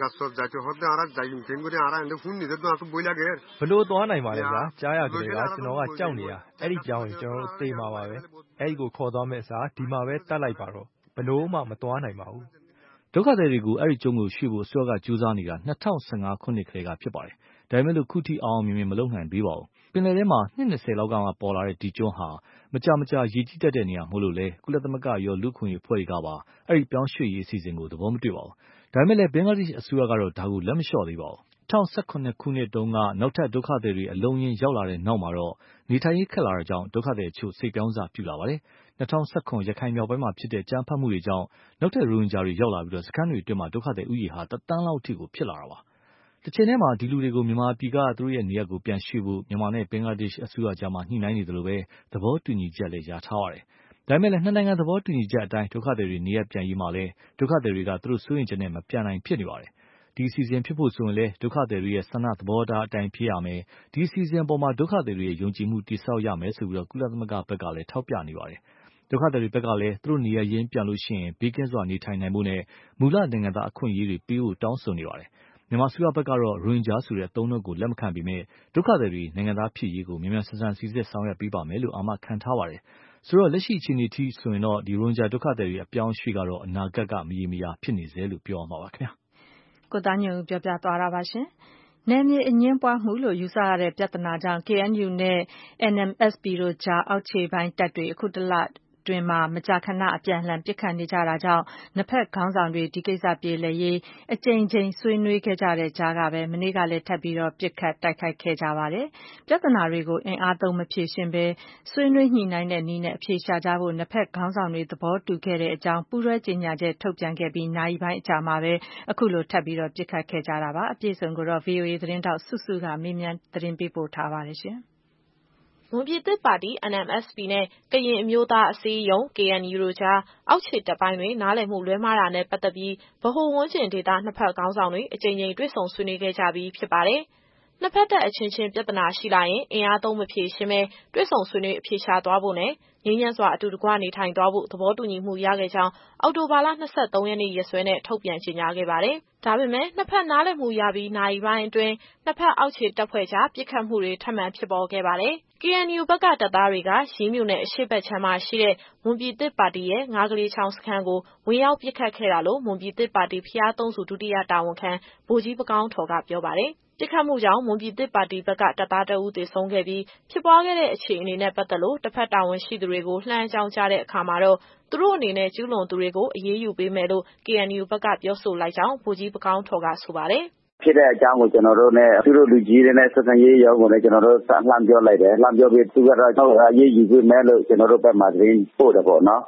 S11: ဘယ်လိုသွားနိုင်ပါလဲဗျာ။ကြားရကလေးကကျွန်တော်ကကြောက်နေတာ။အဲ့ဒီပြောင်းရင်ကျွန်တော်တို့သေမှာပါပဲ။အဲ့ဒီကိုခေါ်သွားမယ့်အစားဒီမှာပဲတတ်လိုက်ပါတော့။ဘယ်လို့မှမသွားနိုင်ပါဘူး
S7: ။ဒုက္ခသည်တွေကိုအဲ့ဒီကျွန်းကိုရွှေ့ဖို့အစိုးရကကြိုးစားနေတာ2015ခုနှစ်ကတည်းကဖြစ်ပါတယ်။ဒါပေမဲ့လို့ခုထိအောင်မြင်မလုပ်နိုင်သေးပါဘူး။ပင်လယ်ထဲမှာနှစ်20လောက်ကမှပေါ်လာတဲ့ဒီကျွန်းဟာမကြာရေကြီးတတ်တဲ့နေရာမို့လို့လေကုလသမဂ္ဂရောလူ့အခွင့်အရေးအဖွဲ့တွေကပါအဲ့ဒီပြောင်းရွှေ့ရေးအစီအစဉ်ကိုသဘောမတွေ့ပါဘူး။ဒါပေမဲ့လည်းဘင်္ဂလားဒေ့ရှ်အစိုးရကတော့ဒါကိုလက်မလျှော့သေးပါဘူး။2017ခုနှစ်တုန်းကနောက်ထပ်ဒုက္ခသည်တွေအလုံးရင်းရောက်လာတဲ့နောက်မှာတော့နေထိုင်ရေးခက်လာတာကြောင့်ဒုက္ခသည်အချို့စိတ်ပြောင်းစားပြုလာပါတယ်။2019ရခိုင်မြောက်ပိုင်းမှာဖြစ်တဲ့အကြမ်းဖက်မှုတွေကြောင့်နောက်ထပ်ရိုဟင်ဂျာတွေရောက်လာပြီးစခန်းတွေအတွင်းမှာဒုက္ခသည်ဥယျာဉ်ဟာ1 သန်းလောက်အထိကိုဖြစ်လာတာပါ။တချိန်တည်းမှာဒီလူတွေကိုမြန်မာပြည်ကသူတို့ရဲ့နေရာကိုပြန်ရွှေ့ဖို့မြန်မာနဲ့ဘင်္ဂလားဒေ့ရှ်အစိုးရကြားမှာညှိနှိုင်းနေသလိုပဲသဘောတူညီချက်လည်းရထားပါတယ်။ဒါပေမဲ့လည်းနှစ်နိုင်ငံသဘောတူညီချက်အတိုင်းဒုက္ခသည်တွေနေရာပြန်ရေးမှာလည်းဒုက္ခသည်တွေကသူတို့စိုးရိမ်ချက်နဲ့မပြန်နိုင်ဖြစ်နေပါတယ်။ဒီအစီအစဉ်ဖြစ်ဖို့ဆိုရင်လည်းဒုက္ခသည်တွေရဲ့ဆန္ဒသဘောထားအတိုင်းဖြစ်ရမယ်။ဒီအစီအစဉ်အပေါ်မှာဒုက္ခသည်တွေရဲ့ယုံကြည်မှုတည်ဆောက်ရမယ်ဆိုပြီးကုလသမဂ္ဂဘက်ကလည်းထောက်ပြနေပါတယ်။ဒုက္ခသည်တွေဘက်ကလည်းသူတို့နေရာရင်းပြန်လို့ရှိရင်ဘေးကင်းစွာနေထိုင်နိုင်ဖို့နဲ့မူလနိုင်ငံသားအခွင့်အရေးတွေပေးဖို့တောင်းဆိုနေပါတယ်။မြန်မာအစိုးရဘက်ကတော့ရိုဟင်ဂျာဆိုတဲ့အသုံးအနှုန်းကိုလက်မခံပေမဲ့ဒုက္ခသည်တွေနိုင်ငံသားဖြစ်ရေးကိုမြန်မြန်ဆန်ဆန်စီစစ်ဆောင်ရွက်ပေးပါမယ်လို့အာမခံထားပါတယ်။ဆိုတော့လက်ရှိအခြေအနေထိဆိုရင်တော့ဒီရိုဟင်ဂျာဒုက္ခသည်တွေအပြောင်းအရွှေ့ကတော့အနာဂတ်ကမရေမရာဖြစ်နေစေလို့ပြောရမှာပါခင်ဗျာ
S2: ။ကိုသားညွန့်ပြောပြသွားတာပါရှင်။နယ်မြေအငြင်းပွားမှုလို့ယူဆရတဲ့ပြဿနာကြောင့် KNU နဲ့ NMSP တို့ကြားအောက်ခြေပိုင်းတပ်တွေအခုတလတွင်မှာမကြာခဏအပြန်အလှန်ပစ်ခတ်နေကြတာကြောင့်နှစ်ဖက်ခေါင်းဆောင်တွေဒီကိစ္စပြေလည်ရေးအကြိမ်ကြိမ်ဆွေးနွေးခဲ့ကြတဲ့ကြားကပဲမနေ့ကလည်းထပ်ပြီးပစ်ခတ်တိုက်ခိုက်ခဲ့ကြပါတယ်။ပြဿနာတွေကိုအင်အားသုံးမဖြေရှင်းဘဲဆွေးနွေးညှိနှိုင်းတဲ့နည်းနဲ့အဖြေရှာကြဖို့နှစ်ဖက်ခေါင်းဆောင်တွေသဘောတူခဲ့တဲ့အကြောင်းပူးတွဲကြေညာချက်ထုတ်ပြန်ခဲ့ပြီးနာရီပိုင်းအကြာမှာပဲအခုလိုထပ်ပြီးပစ်ခတ်ခဲ့ကြတာပါ။အပြည့်အစုံကိုတော့ VOA သတင်းထောက်စုစုကမေးမြန်းသတင်းပေးပို့ထားပါတယ်ရှင်။
S12: မွန်ပြည်သစ်ပါတီ NMSP နဲ့ကရင်အမျိုးသားအစည်းအရုံး KNU တို့ကြားအောက်ခြေတပ်ပိုင်းတွင်နားလည်မှုလွဲမှားတာနဲ့ပတ်သက်ပြီးဗဟိုဝန်းကျင်ဒေသနှစ်ဖက်ခေါင်းဆောင်တွေအကြိမ်ကြိမ်တွေ့ဆုံဆွေးနွေးခဲ့ကြပြီးဖြစ်ပါတယ်။နှစ်ဖက်တပ်အချင်းချင်းပြဿနာရှိလာရင်အင်အားသုံးမဖြေရှင်းဘဲတွေ့ဆုံဆွေးနွေးအဖြေရှာသွားဖို့နဲ့ငြိမ်းချမ်းစွာအတူတကွနေထိုင်သွားဖို့သဘောတူညီမှုရခဲ့ကြောင်းအောက်တိုဘာလ23ရက်နေ့ရက်စွဲနဲ့ထုတ်ပြန်ကြေညာခဲ့ပါတယ်။ဒါပေမဲ့နှစ်ဖက်နားလည်မှုရပြီးနာရီပိုင်းအတွင်းနှစ်ဖက်အောက်ခြေတပ်ဖွဲ့ကြားပစ်ခတ်မှုတွေထပ်မံဖြစ်ပေါ်ခဲ့ပါတယ်။ KNU ဘက်ကတပ်သားတွေကရီးမြို့နယ်အရှေ့ဘက်ခြမ်းမှာရှိတဲ့မွန်ပြည်သစ်ပါတီရဲ့ငါးကလေးချောင်းစခန်းကိုဝင်ရောက်ပစ်ခတ်ခဲ့တာလို့မွန်ပြည်သစ်ပါတီဖျားသုံးစုဒုတိယတာဝန်ခံဗိုလ်ကြီးပကောင်းထော်ကပြောပါတယ်။ပစ်ခတ်မှုကြောင့်မွန်ပြည်သစ်ပါတီဘက်ကတပ်သားတဦးသေဆုံးခဲ့ပြီးဖြစ်ပွားခဲ့တဲ့အခြေအနေနဲ့ပတ်သက်လို့တစ်ဖက်တာဝန်ရှိသူတွေကိုလှမ်းအကြောင်းကြားတဲ့အခါမှာတော့သူတို့အနေနဲ့ကျူးလွန်သူတွေကိုအရေးယူပေးမယ်လို့ KNU ဘက်ကပြောဆိုလိုက်ကြောင်းဗိုလ်ကြီးပကောင်းထော်ကဆိုပါတယ်
S13: ။ဖြစ်တဲ့အကြောင်းကိုကျွန်တော်တို့နဲ့သူတို့လူကြီးတွေနဲ့ဆက်ဆံရေးရောကိုလည်းကျွန်တော်တို့လှမ်းပြောလိုက်တယ်။လှမ်းပြောပြီးသူကတော့အရေးယူပေးမယ်လို့ကျွန်တော်တို့ဘက်မှာသတင်းပို့တယ်ပေါ့နော်။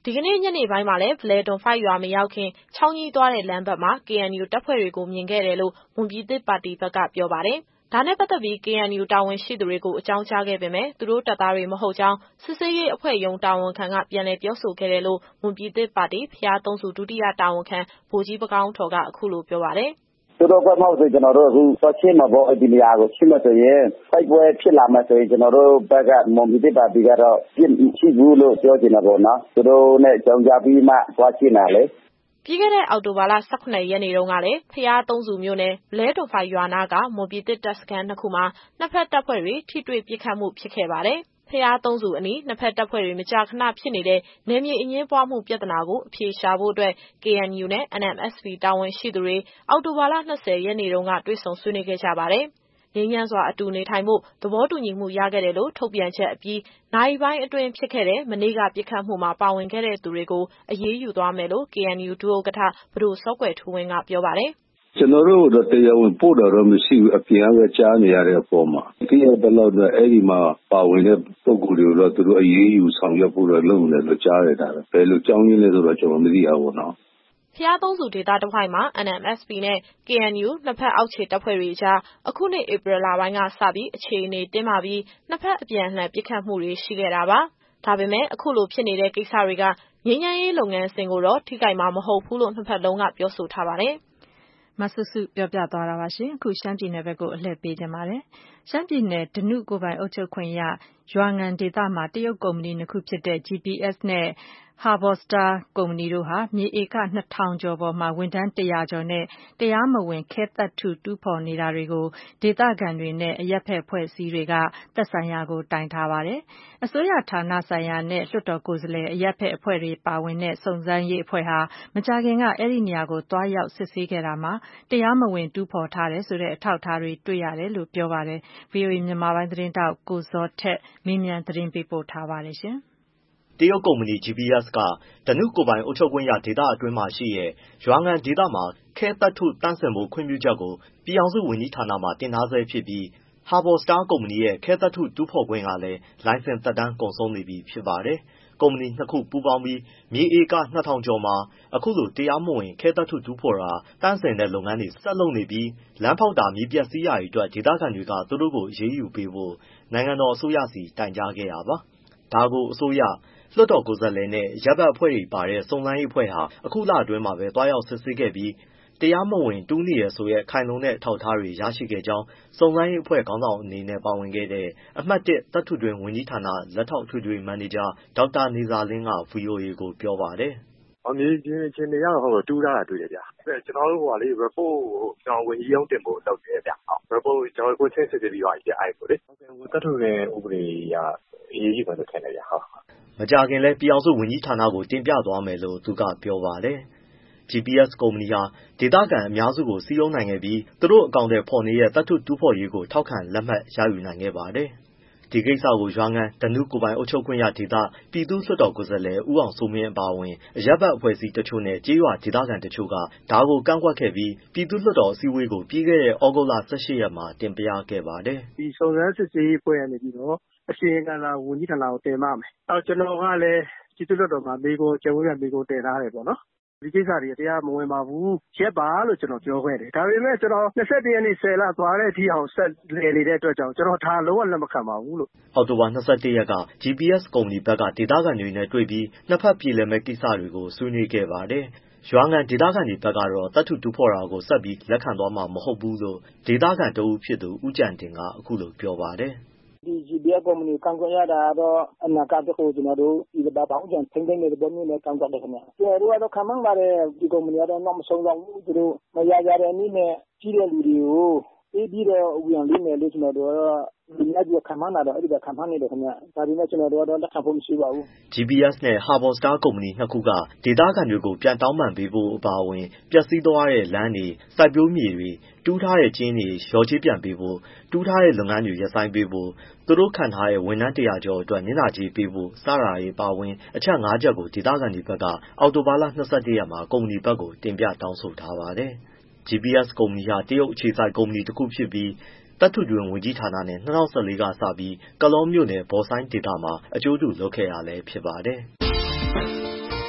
S12: ဒီကနေ့ညနေပိုင်းမှာလည်းဗလဲတွန်5ရွာမရောက်ခင်ချောင်းကြီးသွားတဲ့လမ်းဘက်မှာ KNU တပ်ဖွဲ့တွေကိုမြင်ခဲ့တယ်လို့မွန်ပြည်သစ်ပါတီဘက်ကပြောပါတယ်။ဒါနဲ့ပတ်သက်ပြီး KNU တာဝန်ရှိသူတွေကိုအကြောင်းကြားခဲ့ပေမဲ့သူတို့တပ်သားတွေမဟုတ်ကြောင်းစစ်ဆေးရေးအဖွဲ့ရုံးတာဝန်ခံကပြန်လည်ပြောဆိုခဲ့တယ်လို့မွန်ပြည်သစ်ပါတီဖျားသုံးစုဒုတိယတာဝန်ခံဗိုလ်ကြီးပကောင်းထော်ကအခုလိုပြောပါတယ်
S13: ။သူတို့ဘက်မှဆိုကျွန်တော်တို့အခုသွားချင်းမှာပေါ့ဒီနေရာကိုချင်းမဆိုရင်ဖိုက်ပွဲဖြစ်လာမှဆိုရင်ကျွန်တော်တို့ဘက်ကမွန်ပြည်သစ်ပါတီကတော့ပြစ်ရှိဘူးလို့ပြောချင်တာပေါ့နော်။သူတို့နဲ့ကြောင်ကြပြီးမှသွားချင်းတာလေ။
S12: ပြီးခဲ့တဲ့အောက်တိုဘာလ18ရက်နေ့တုန်းကလည်းဖျားသုံးစုမြို့နယ်ဗလဲတွန်5ရွာနာကမွန်ပြည်သစ်တပ်စခန်း2ခုမှာနှစ်ဖက်တပ်ဖွဲ့တွေထိတွေ့ပစ်ခတ်မှုဖြစ်ခဲ့ပါတယ်။ဖျားသုံးစုအနီးနှစ်ဖက်တပ်ဖွဲ့တွေမကြာခဏဖြစ်နေတဲ့နယ်မြေအငြင်းပွားမှုပြဿနာကိုအဖြေရှာဖို့အတွက် KNU နဲ့ NMSP တာဝန်ရှိသူတွေအောက်တိုဘာလ20ရက်နေ့တုန်းကတွေ့ဆုံဆွေးနွေးခဲ့ကြပါတယ်။ငြိမ်းချမ်းစွာအတူနေထိုင်ဖို့သဘောတူညီမှုရခဲ့တယ်လို့ထုတ်ပြန်ချက်အပြီးနိုင်ပိုင်းအတွင်းဖြစ်ခဲ့တဲ့မနေ့ကပြစ်ခတ်မှုမှာပါဝင်ခဲ့တဲ့သူတွေကိုအရေးယူသွားမယ်လို့ KNU ဒုဥက္ကဋ္ဌဘဒိုစောကွယ်ထူးဝင်းကပြောပါတယ်
S14: ။ကျွန်တော်တို့တော့တရားဝင်ပို့တာတော့မရှိဘူးအပြင်ကကြားနေရတဲ့အပေါ်မှာဒီရတဲ့လောက်တော့အဲ့ဒီမှာပါဝင်တဲ့ပုံကိုယ်တွေတော့သူတို့အရေးယူဆောင်ရွက်ဖို့တော့လုပ်နေတယ်လို့ကြားရတာပဲဘယ်လိုကြောင်းရင်းလဲဆိုတော့ကျွန်တော်မသိအောင်ပေါ့နော်
S12: ဖျားသုံးစုဒေသတစ်ပိုင်းမှာ NMSP နဲ့ KNU နှစ်ဖက်အောက်ခြေတပ်ဖွဲ့တွေကြားအခုနှစ်ဧပြီလပိုင်းကစပြီးအခြေအနေတင်းမာပြီးနှစ်ဖက်အပြန်အလှန်ပစ်ခတ်မှုတွေရှိခဲ့တာပါ။ဒါပေမဲ့အခုလိုဖြစ်နေတဲ့ကိစ္စတွေကငြိမ်းချမ်းရေးလုပ်ငန်းစဉ်ကိုတော့ထိခိုက်မှာမဟုတ်ဘူးလို့နှစ်ဖက်လုံးကပြောဆိုထားပါတယ်
S2: ။မဆုစုပြောပြသွားတာပါရှင်။အခုရှမ်းပြည်နယ်ဘက်ကိုအလှည့်ပေးကြပါမယ်။ရှမ်းပြည်နယ်ဓနုကိုယ်ပိုင်အုပ်ချုပ်ခွင့်ရရွာငံဒေသမှာတရုတ်ကုမ္ပဏီနှစ်ခုဖြစ်တဲ့ GPS နဲ့ Harborstar ကုမ္ပဏီတို့ဟာမြေဧက2000ကျော်ပေါ်မှာဝန်ထမ်း100ကျော်နဲ့တရားမဝင်ခဲသတ္တုတူးဖော်နေတာတွေကိုဒေသခံတွေနဲ့အရပ်ဖက်အဖွဲ့အစည်းတွေကသက်ဆိုင်ရာကိုတိုင်ထားပါတယ်။အစိုးရဌာနဆိုင်ရာနဲ့လွှတ်တော်ကိုယ်စားလှယ်အရပ်ဖက်အဖွဲ့တွေပါဝင်တဲ့စုံစမ်းရေးအဖွဲ့ဟာမကြာခင်ကအဲ့ဒီနေရာကိုတွားရောက်စစ်ဆေးခဲ့တာမှာတရားမဝင်တူးဖော်ထားတယ်ဆိုတဲ့အထောက်အထားတွေတွေ့ရတယ်လို့ပြောပါတယ်။ VOA မြန်မာပိုင်းသတင်းတောက်ကိုဇော်ထက်မေးမြန်းသတင်းပေးပို့ထားပါတယ်ရှင်။
S15: တရုတ်ကုမ္ပဏီ GPS ကဓနုကိုယ်ပိုင်အုပ်ချုပ်ခွင့်ရဒေသအတွင်းမှာရှိတဲ့ရွာငံဒေသမှာခဲသတ္တုတန့်စင်ဖို့ခွင့်ပြုချက်ကိုပြည်ထောင်စုဝန်ကြီးဌာနမှာတင်ထားဆဲဖြစ်ပြီး Harborstar ကုမ္ပဏီရဲ့ခဲသတ္တုတူးဖော်ခွင့်ကလည်းလိုင်စင်သက်တမ်းကုန်ဆုံးနေပြီဖြစ်ပါတယ်။ကုမ္ပဏီနှစ်ခုပူးပေါင်းပြီးမြေဧက2000ကျော်မှာအခုလိုတရားမဝင်ခဲသတ္တုတူးဖော်တာတန့်စင်တဲ့လုပ်ငန်းတွေဆက်လုပ်နေပြီးလမ်းဖောက်တာမြေပျက်စီးရာတွေအတွက်ဒေသခံတွေကသူတို့ကိုအရေးယူပေးဖို့နိုင်ငံတော်အစိုးရစီတိုင်ကြားခဲ့တာပါ။ဒါကိုအစိုးရလွှတ်တော်ကိုယ်စားလှယ်နဲ့ရပ်ဘက်အဖွဲ့တွေပါတဲ့စုံစမ်းရေးအဖွဲ့ဟာအခုလအတွင်းမှာပဲတွားရောက်စစ်ဆေးခဲ့ပြီးတရားမဝင်တူးနေရဆိုရဲခိုင်လုံတဲ့အထောက်အထားတွေရရှိခဲ့ကြောင်းစုံစမ်းရေးအဖွဲ့ခေါင်းဆောင်အနေနဲ့ပါဝင်ခဲ့တဲ့အမှတ်1တပ်ထုတွင်ဝန်ကြီးဌာနလက်ထောက်ထွေထွေမန်နေဂျာဒေါက်တာနေဇာလင်းက VOA ကိုပြောပါတယ်
S16: ။မြေပြင်အခြေအနေကတော့တူးထားတာတွေ့တယ်ဗျ။ကျွန်တော်တို့report ကိုကျွန်တော်ဝန်ကြီးရုံးတင်ဖို့လုပ်တယ်ဗျ။ report ကျွန်တော်ကိုချင်းစစ်ပြီးပါပြီအဲ့ဒါကိုလေ။တပ်ထုတွင်ဥပဒေအရေးကြီးမှဆိုထင်တယ်ဗျ။ဟုတ်
S15: မကြခင်လဲပြည်အောင်စုဝန်ကြီးဌာနကိုတင်ပြသွားမယ်လို့သူကပြောပါတယ်။ GPS ကုမ္ပဏီဟာဒေသခံအများစုကိုစည်းရုံးနိုင်ခဲ့ပြီးသူတို့အကောင့်တွေဖော်နေတဲ့သတ္တုတူးဖော်ရေးကိုထောက်ခံလက်မှတ်ရယူနိုင်ခဲ့ပါတယ်။ဒီကိစ္စကိုရွာငံဓနုကိုယ်ပိုင်အုပ်ချုပ်ခွင့်ရဒေသပြည်သူ့လွှတ်တော်ကိုယ်စားလှယ်ဦးအောင်စိုးမင်းအပါအဝင်အရပ်ဘက်အဖွဲ့အစည်းတချို့နဲ့ကျေးရွာဒေသခံတချို့ကဒါကိုကန့်ကွက်ခဲ့ပြီးပြည်သူ့လွှတ်တော်အစည်းအဝေးကိုပြီးခဲ့တဲ့ဩဂုတ်လ18ရက်မှာတင်ပြခဲ့ပါတယ်
S16: ။ဒီစုံစမ်းစစ်ဆေးရေးအဖွဲ့ကနေပြီးတော့အစီရင်ခံစာဝန်ကြီးဌာနကိုတင်ပါမယ်။ကျွန်တော်ကလည်းပြည်သူ့လွှတ်တော်မှာကျယ်ဝန်းတဲ့မေးခွန်းတင်ထားတယ်ပေါ့နော်။ဒီကိစ္စတွေတရားမဝင်ပါဘူးရက်ပါလို့ကျွန်တော်ပြောခဲ့တယ်ဒါပေမဲ့ကျွန်တော်21ရက်နေ့10လသွားတဲ့အထိအောင်ဆက်လည်နေတဲ့အတွက်ကြောင့်ကျွန်တော်ဒါလုံးဝလက်မခံပါဘူးလို့
S15: အောက်တိုဘာ21ရက်က GPS ကုမ္ပဏီဘက်ကဒေသခံတွေနဲ့တွေ့ပြီးနှစ်ဖက်ပြည်လည်မဲ့ကိစ္စတွေကိုဆွေးနွေးခဲ့ပါတယ်ရွာငံဒေသခံတွေဘက်ကတော့သတ္တုတူးဖော်တာကိုဆက်ပြီးလက်ခံသွားမှာမဟုတ်ဘူးလို့ဒေသခံတဦးဖြစ်သူဦးကြံတင်ကအခုလိုပြောပါတယ်
S16: ဒီ GPS ကုမ္ပဏီကံကွက်ရတာတော့အနာဂတ်ကိုကျွန်တော်တို့ဒီဘာပေါင်းကြံထိန်းသိမ်းနေတဲ့ပုံမျိုးနဲ့ကံကွက်တယ်ခင်ဗျ။ကျွန်တော်တို့ကတော့ခံမှန်းပါတယ်ဒီကုမ္ပဏီကတော့နောက်မဆုံးတော့ဘူးသူတို့မရရတဲ့နည်းနဲ့ကြီးတဲ့လူတွေကိုပြီးတော့ဝင်လိမ့်မယ်လို့ကျွန်တော်တို့ကတော့ဒီနေ့ကခံမှန်းတာတော့အဲ့ဒီခံမှန်းနေတယ်ခင်ဗျ။ဒါပေမဲ့ကျွန်တော်တို့ကတော့လက်ခံဖို့မရှိပါဘူး
S15: ။ GPS နဲ့ Harborstar ကုမ္ပဏီနှစ်ခုကဒေသခံတွေကိုပြန်တောင်းပန်ပေးဖို့အပါအဝင်ပျက်စီးသွားတဲ့လမ်းတွေစိုက်ပျိုးမြေတွေတူးထားတဲ့ကျင်းတွေရော်ချေးပြန်ပေးဖို့တူးထားတဲ့လုပ်ငန်းတွေရပ်ဆိုင်းပေးဖို့သူတို့ခံထားတဲ့ဝန်ထမ်း100ကျော်အတွက်နစ်နာကြေးပေးဖို့စတာတွေပါဝင်အချက်5ချက်ကိုဒေသခံတွေဘက်ကအောက်တိုဘာလ21ရက်မှာကုမ္ပဏီဘက်ကိုတင်ပြတောင်းဆိုထားပါတယ်။ GPS ကုမ္ပဏီဟာတရုတ်အခြေစိုက်ကုမ္ပဏီတစ်ခုဖြစ်ပြီးသတ္တုတွင်ဝန်ကြီးဌာနနဲ့2014ကစပြီးကလောမြို့နယ်ဘော်ဆိုင်းဒေသမှာအကျိုးတူလုပ်ခဲ့ရလဲဖြစ်ပါတယ်။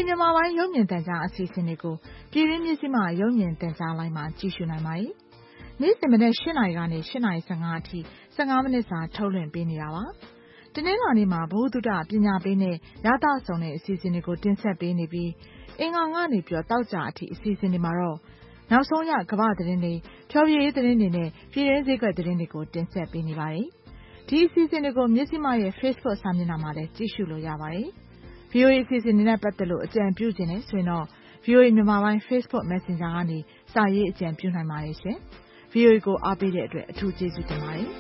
S5: မြန်မာပိုင်းရုပ်မြင်သံကြားအစီအစဉ်တွေကိုပြည်တွင်းမြစည်းမရုပ်မြင်သံကြားလိုင်းမှာကြည့်ရှုနိုင်ပါတယ်။နေ့စဉ်မနက်8:00 နာရီကနေ8:15 အထိ15မိနစ်စာထုတ်လွှင့်ပေးနေတာပါ။တနင်္လာနေ့မှာဘုဒ္ဓပညာပေးနဲ့ရသဆောင်တဲ့အစီအစဉ်တွေကိုတင်ဆက်ပေးနေပြီးအင်္ဂါကနေတောက်ကြအထိအစီအစဉ်တွေမှာတော့နောက်ဆုံးရကမ္ဘာသတင်းတွေဖြောပြရေးသတင်းတွေနဲ့ပြည်တွင်းဈေးကွက်သတင်းတွေကိုတင်ဆက်ပေးနေပါတယ်။ဒီအစီအစဉ်တွေကိုမြစည်းမရဲ့ Facebook စာမျက်နှာမှာလည်းကြည့်ရှုလို့ရပါတယ်။ VOA အစီအစဉ်တွေနဲ့ပတ်သက်လို့အကြံပြုခြင်းနဲ့ဆိုရင်တော့ VOA မြန်မာပိုင်း Facebook Messenger ကနေစာရေးအကြံပြုနိုင်ပါတယ်ရှင်။ VOA ကိုအားပေးတဲ့အတွက်အထူးကျေးဇူးတင်ပါတယ်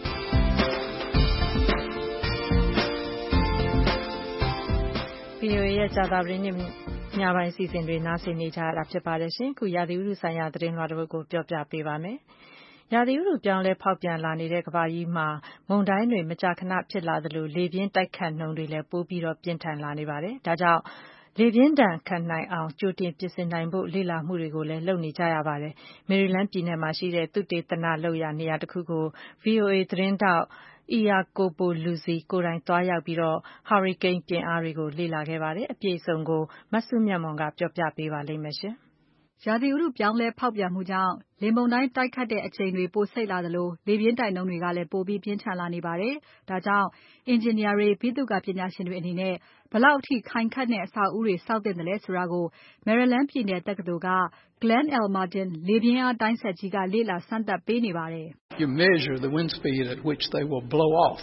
S2: ။ VOA ရဲ့ကြာသပတေးနေ့ညပိုင်းအစီအစဉ်တွေနားဆင်နေကြရတာဖြစ်ပါတယ်ရှင်။ခုရာသီဥတုဆိုင်ရာသတင်းလွှာတစ်ပုဒ်ကိုပြောပြပေးပါမယ်။ရာသီဥတုပြောင်းလဲဖောက်ပြန်လာနေတဲ့ကမ္ဘာကြီးမှာမုန်တိုင်းတွေမကြာခဏဖြစ်လာသလိုလေပြင်းတိုက်ခတ်နှုန်းတွေလည်းပိုပြီးပြင်းထန်လာနေပါတယ်။ဒါကြောင့်လေပြင်းဒဏ်ခံနိုင်အောင်ကြိုတင်ပြင်ဆင်နိုင်ဖို့လေ့လာမှုတွေကိုလည်းလုပ်နေကြရပါတယ်။ မေရီလန်းပြည်နယ်မှာရှိတဲ့သုတေသနလုပ်ရာနေရာတစ်ခုကို VOA သတင်းထောက်Iacopo Luzzi ကိုယ်တိုင်သွားရောက်ပြီးဟာရီကိန်းပြင်းအားတွေကိုလေ့လာခဲ့ပါတယ်။အပြည့်အစုံကိုမစုမြတ်မွန်ကပြောပြပေးပါလိမ့်မယ်ရှင်။ရာသီဥတုပြောင်းလဲဖောက်ပြန်မှုကြောင့်လေမုန်တိုင်းတိုက်ခတ်တဲ့အချိန်တွေပိုစိတ်လာသလိုလေပြင်းတိုက်နှုန်းတွေကလည်းပိုပြီးပြင်းထန်လာနေပါတယ်။ဒါကြောင့်အင်ဂျင်နီယာတွေဗိသုကာပညာရှင်တွေအနေနဲ့ဘယ်လောက်အထိခိုင်ခန့်တဲ့အဆောက်အဦတွေဆောက်သင့်တယ်လဲဆိုတာကို Maryland ပြည်နယ်တက္ကသိုလ်က Glen L. Martin လေပြင်းအားတိုင်းစက်ကြီးကလေ့လာစမ်းသပ်ပေးနေပါတယ်။
S17: You measure the wind speed at which they will blow off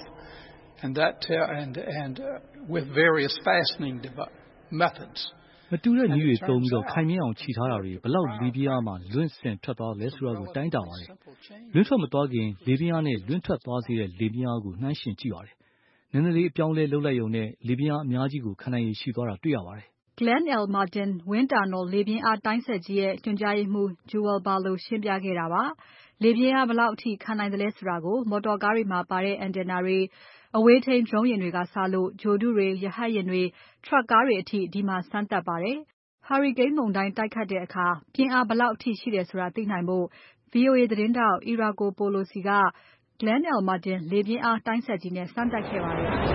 S17: and with various fastening methods
S7: မတူတဲ့နည်းတွေသုံးပြီးခိုင်မြဲအောင်ခြိထားတာတွေဘလောက်လေပြင်းအားမှာလွင့်စင်ထွက်သွားလဲဆိုတာကိုတိုင်းတာပါတယ်။လွင့်ထွက်မသွားခင်လေပြင်းအားနဲ့လွင့်ထွက်သွားစေတဲ့လေပြင်းအားကိုနှိုင်းယှဉ်ကြည့်ပါတယ်။နည်းနည်းလေးအပြောင်းလဲလုပ်လိုက်ရုံနဲ့လေပြင်းအားအများကြီးကိုခံနိုင်ရည်ရှိသွားတာတွေ့ရပါတယ်။
S2: Glen L. Martin Wind Tunnel လေပြင်းအားတိုင်းစက်ကြီးရဲ့ညွှန်ကြားရေးမှူး Joel Barlow ရှင်းပြခဲ့တာပါ။လေပြင်းအားဘယ်လောက်အထိခံနိုင်သလဲဆိုတာကိုမော်တော်ကားတွေမှာပါတဲ့ Antenna တွေအဝေးထိန်း Drone ယာဉ်တွေကစလို့ဂြိုဟ်တုတွေရဟတ်ယာဉ်တွေ Truck ကားတွေအထိဒီမှာစမ်းသပ်ပါတယ်။ ဟာရီကိန်းမုန်တိုင်းတိုက်ခတ်တဲ့အခါပြင်းအားဘယ်လောက်အထိရှိတယ်ဆိုတာသိနိုင်ဖို့ VOA သတင်းထောက် Iacopo Luzzi က Glen L. Martin လေပြင်းအားတိုင်းစက်ကြီးနဲ့စမ်းသပ်ခဲ့ပါတယ်။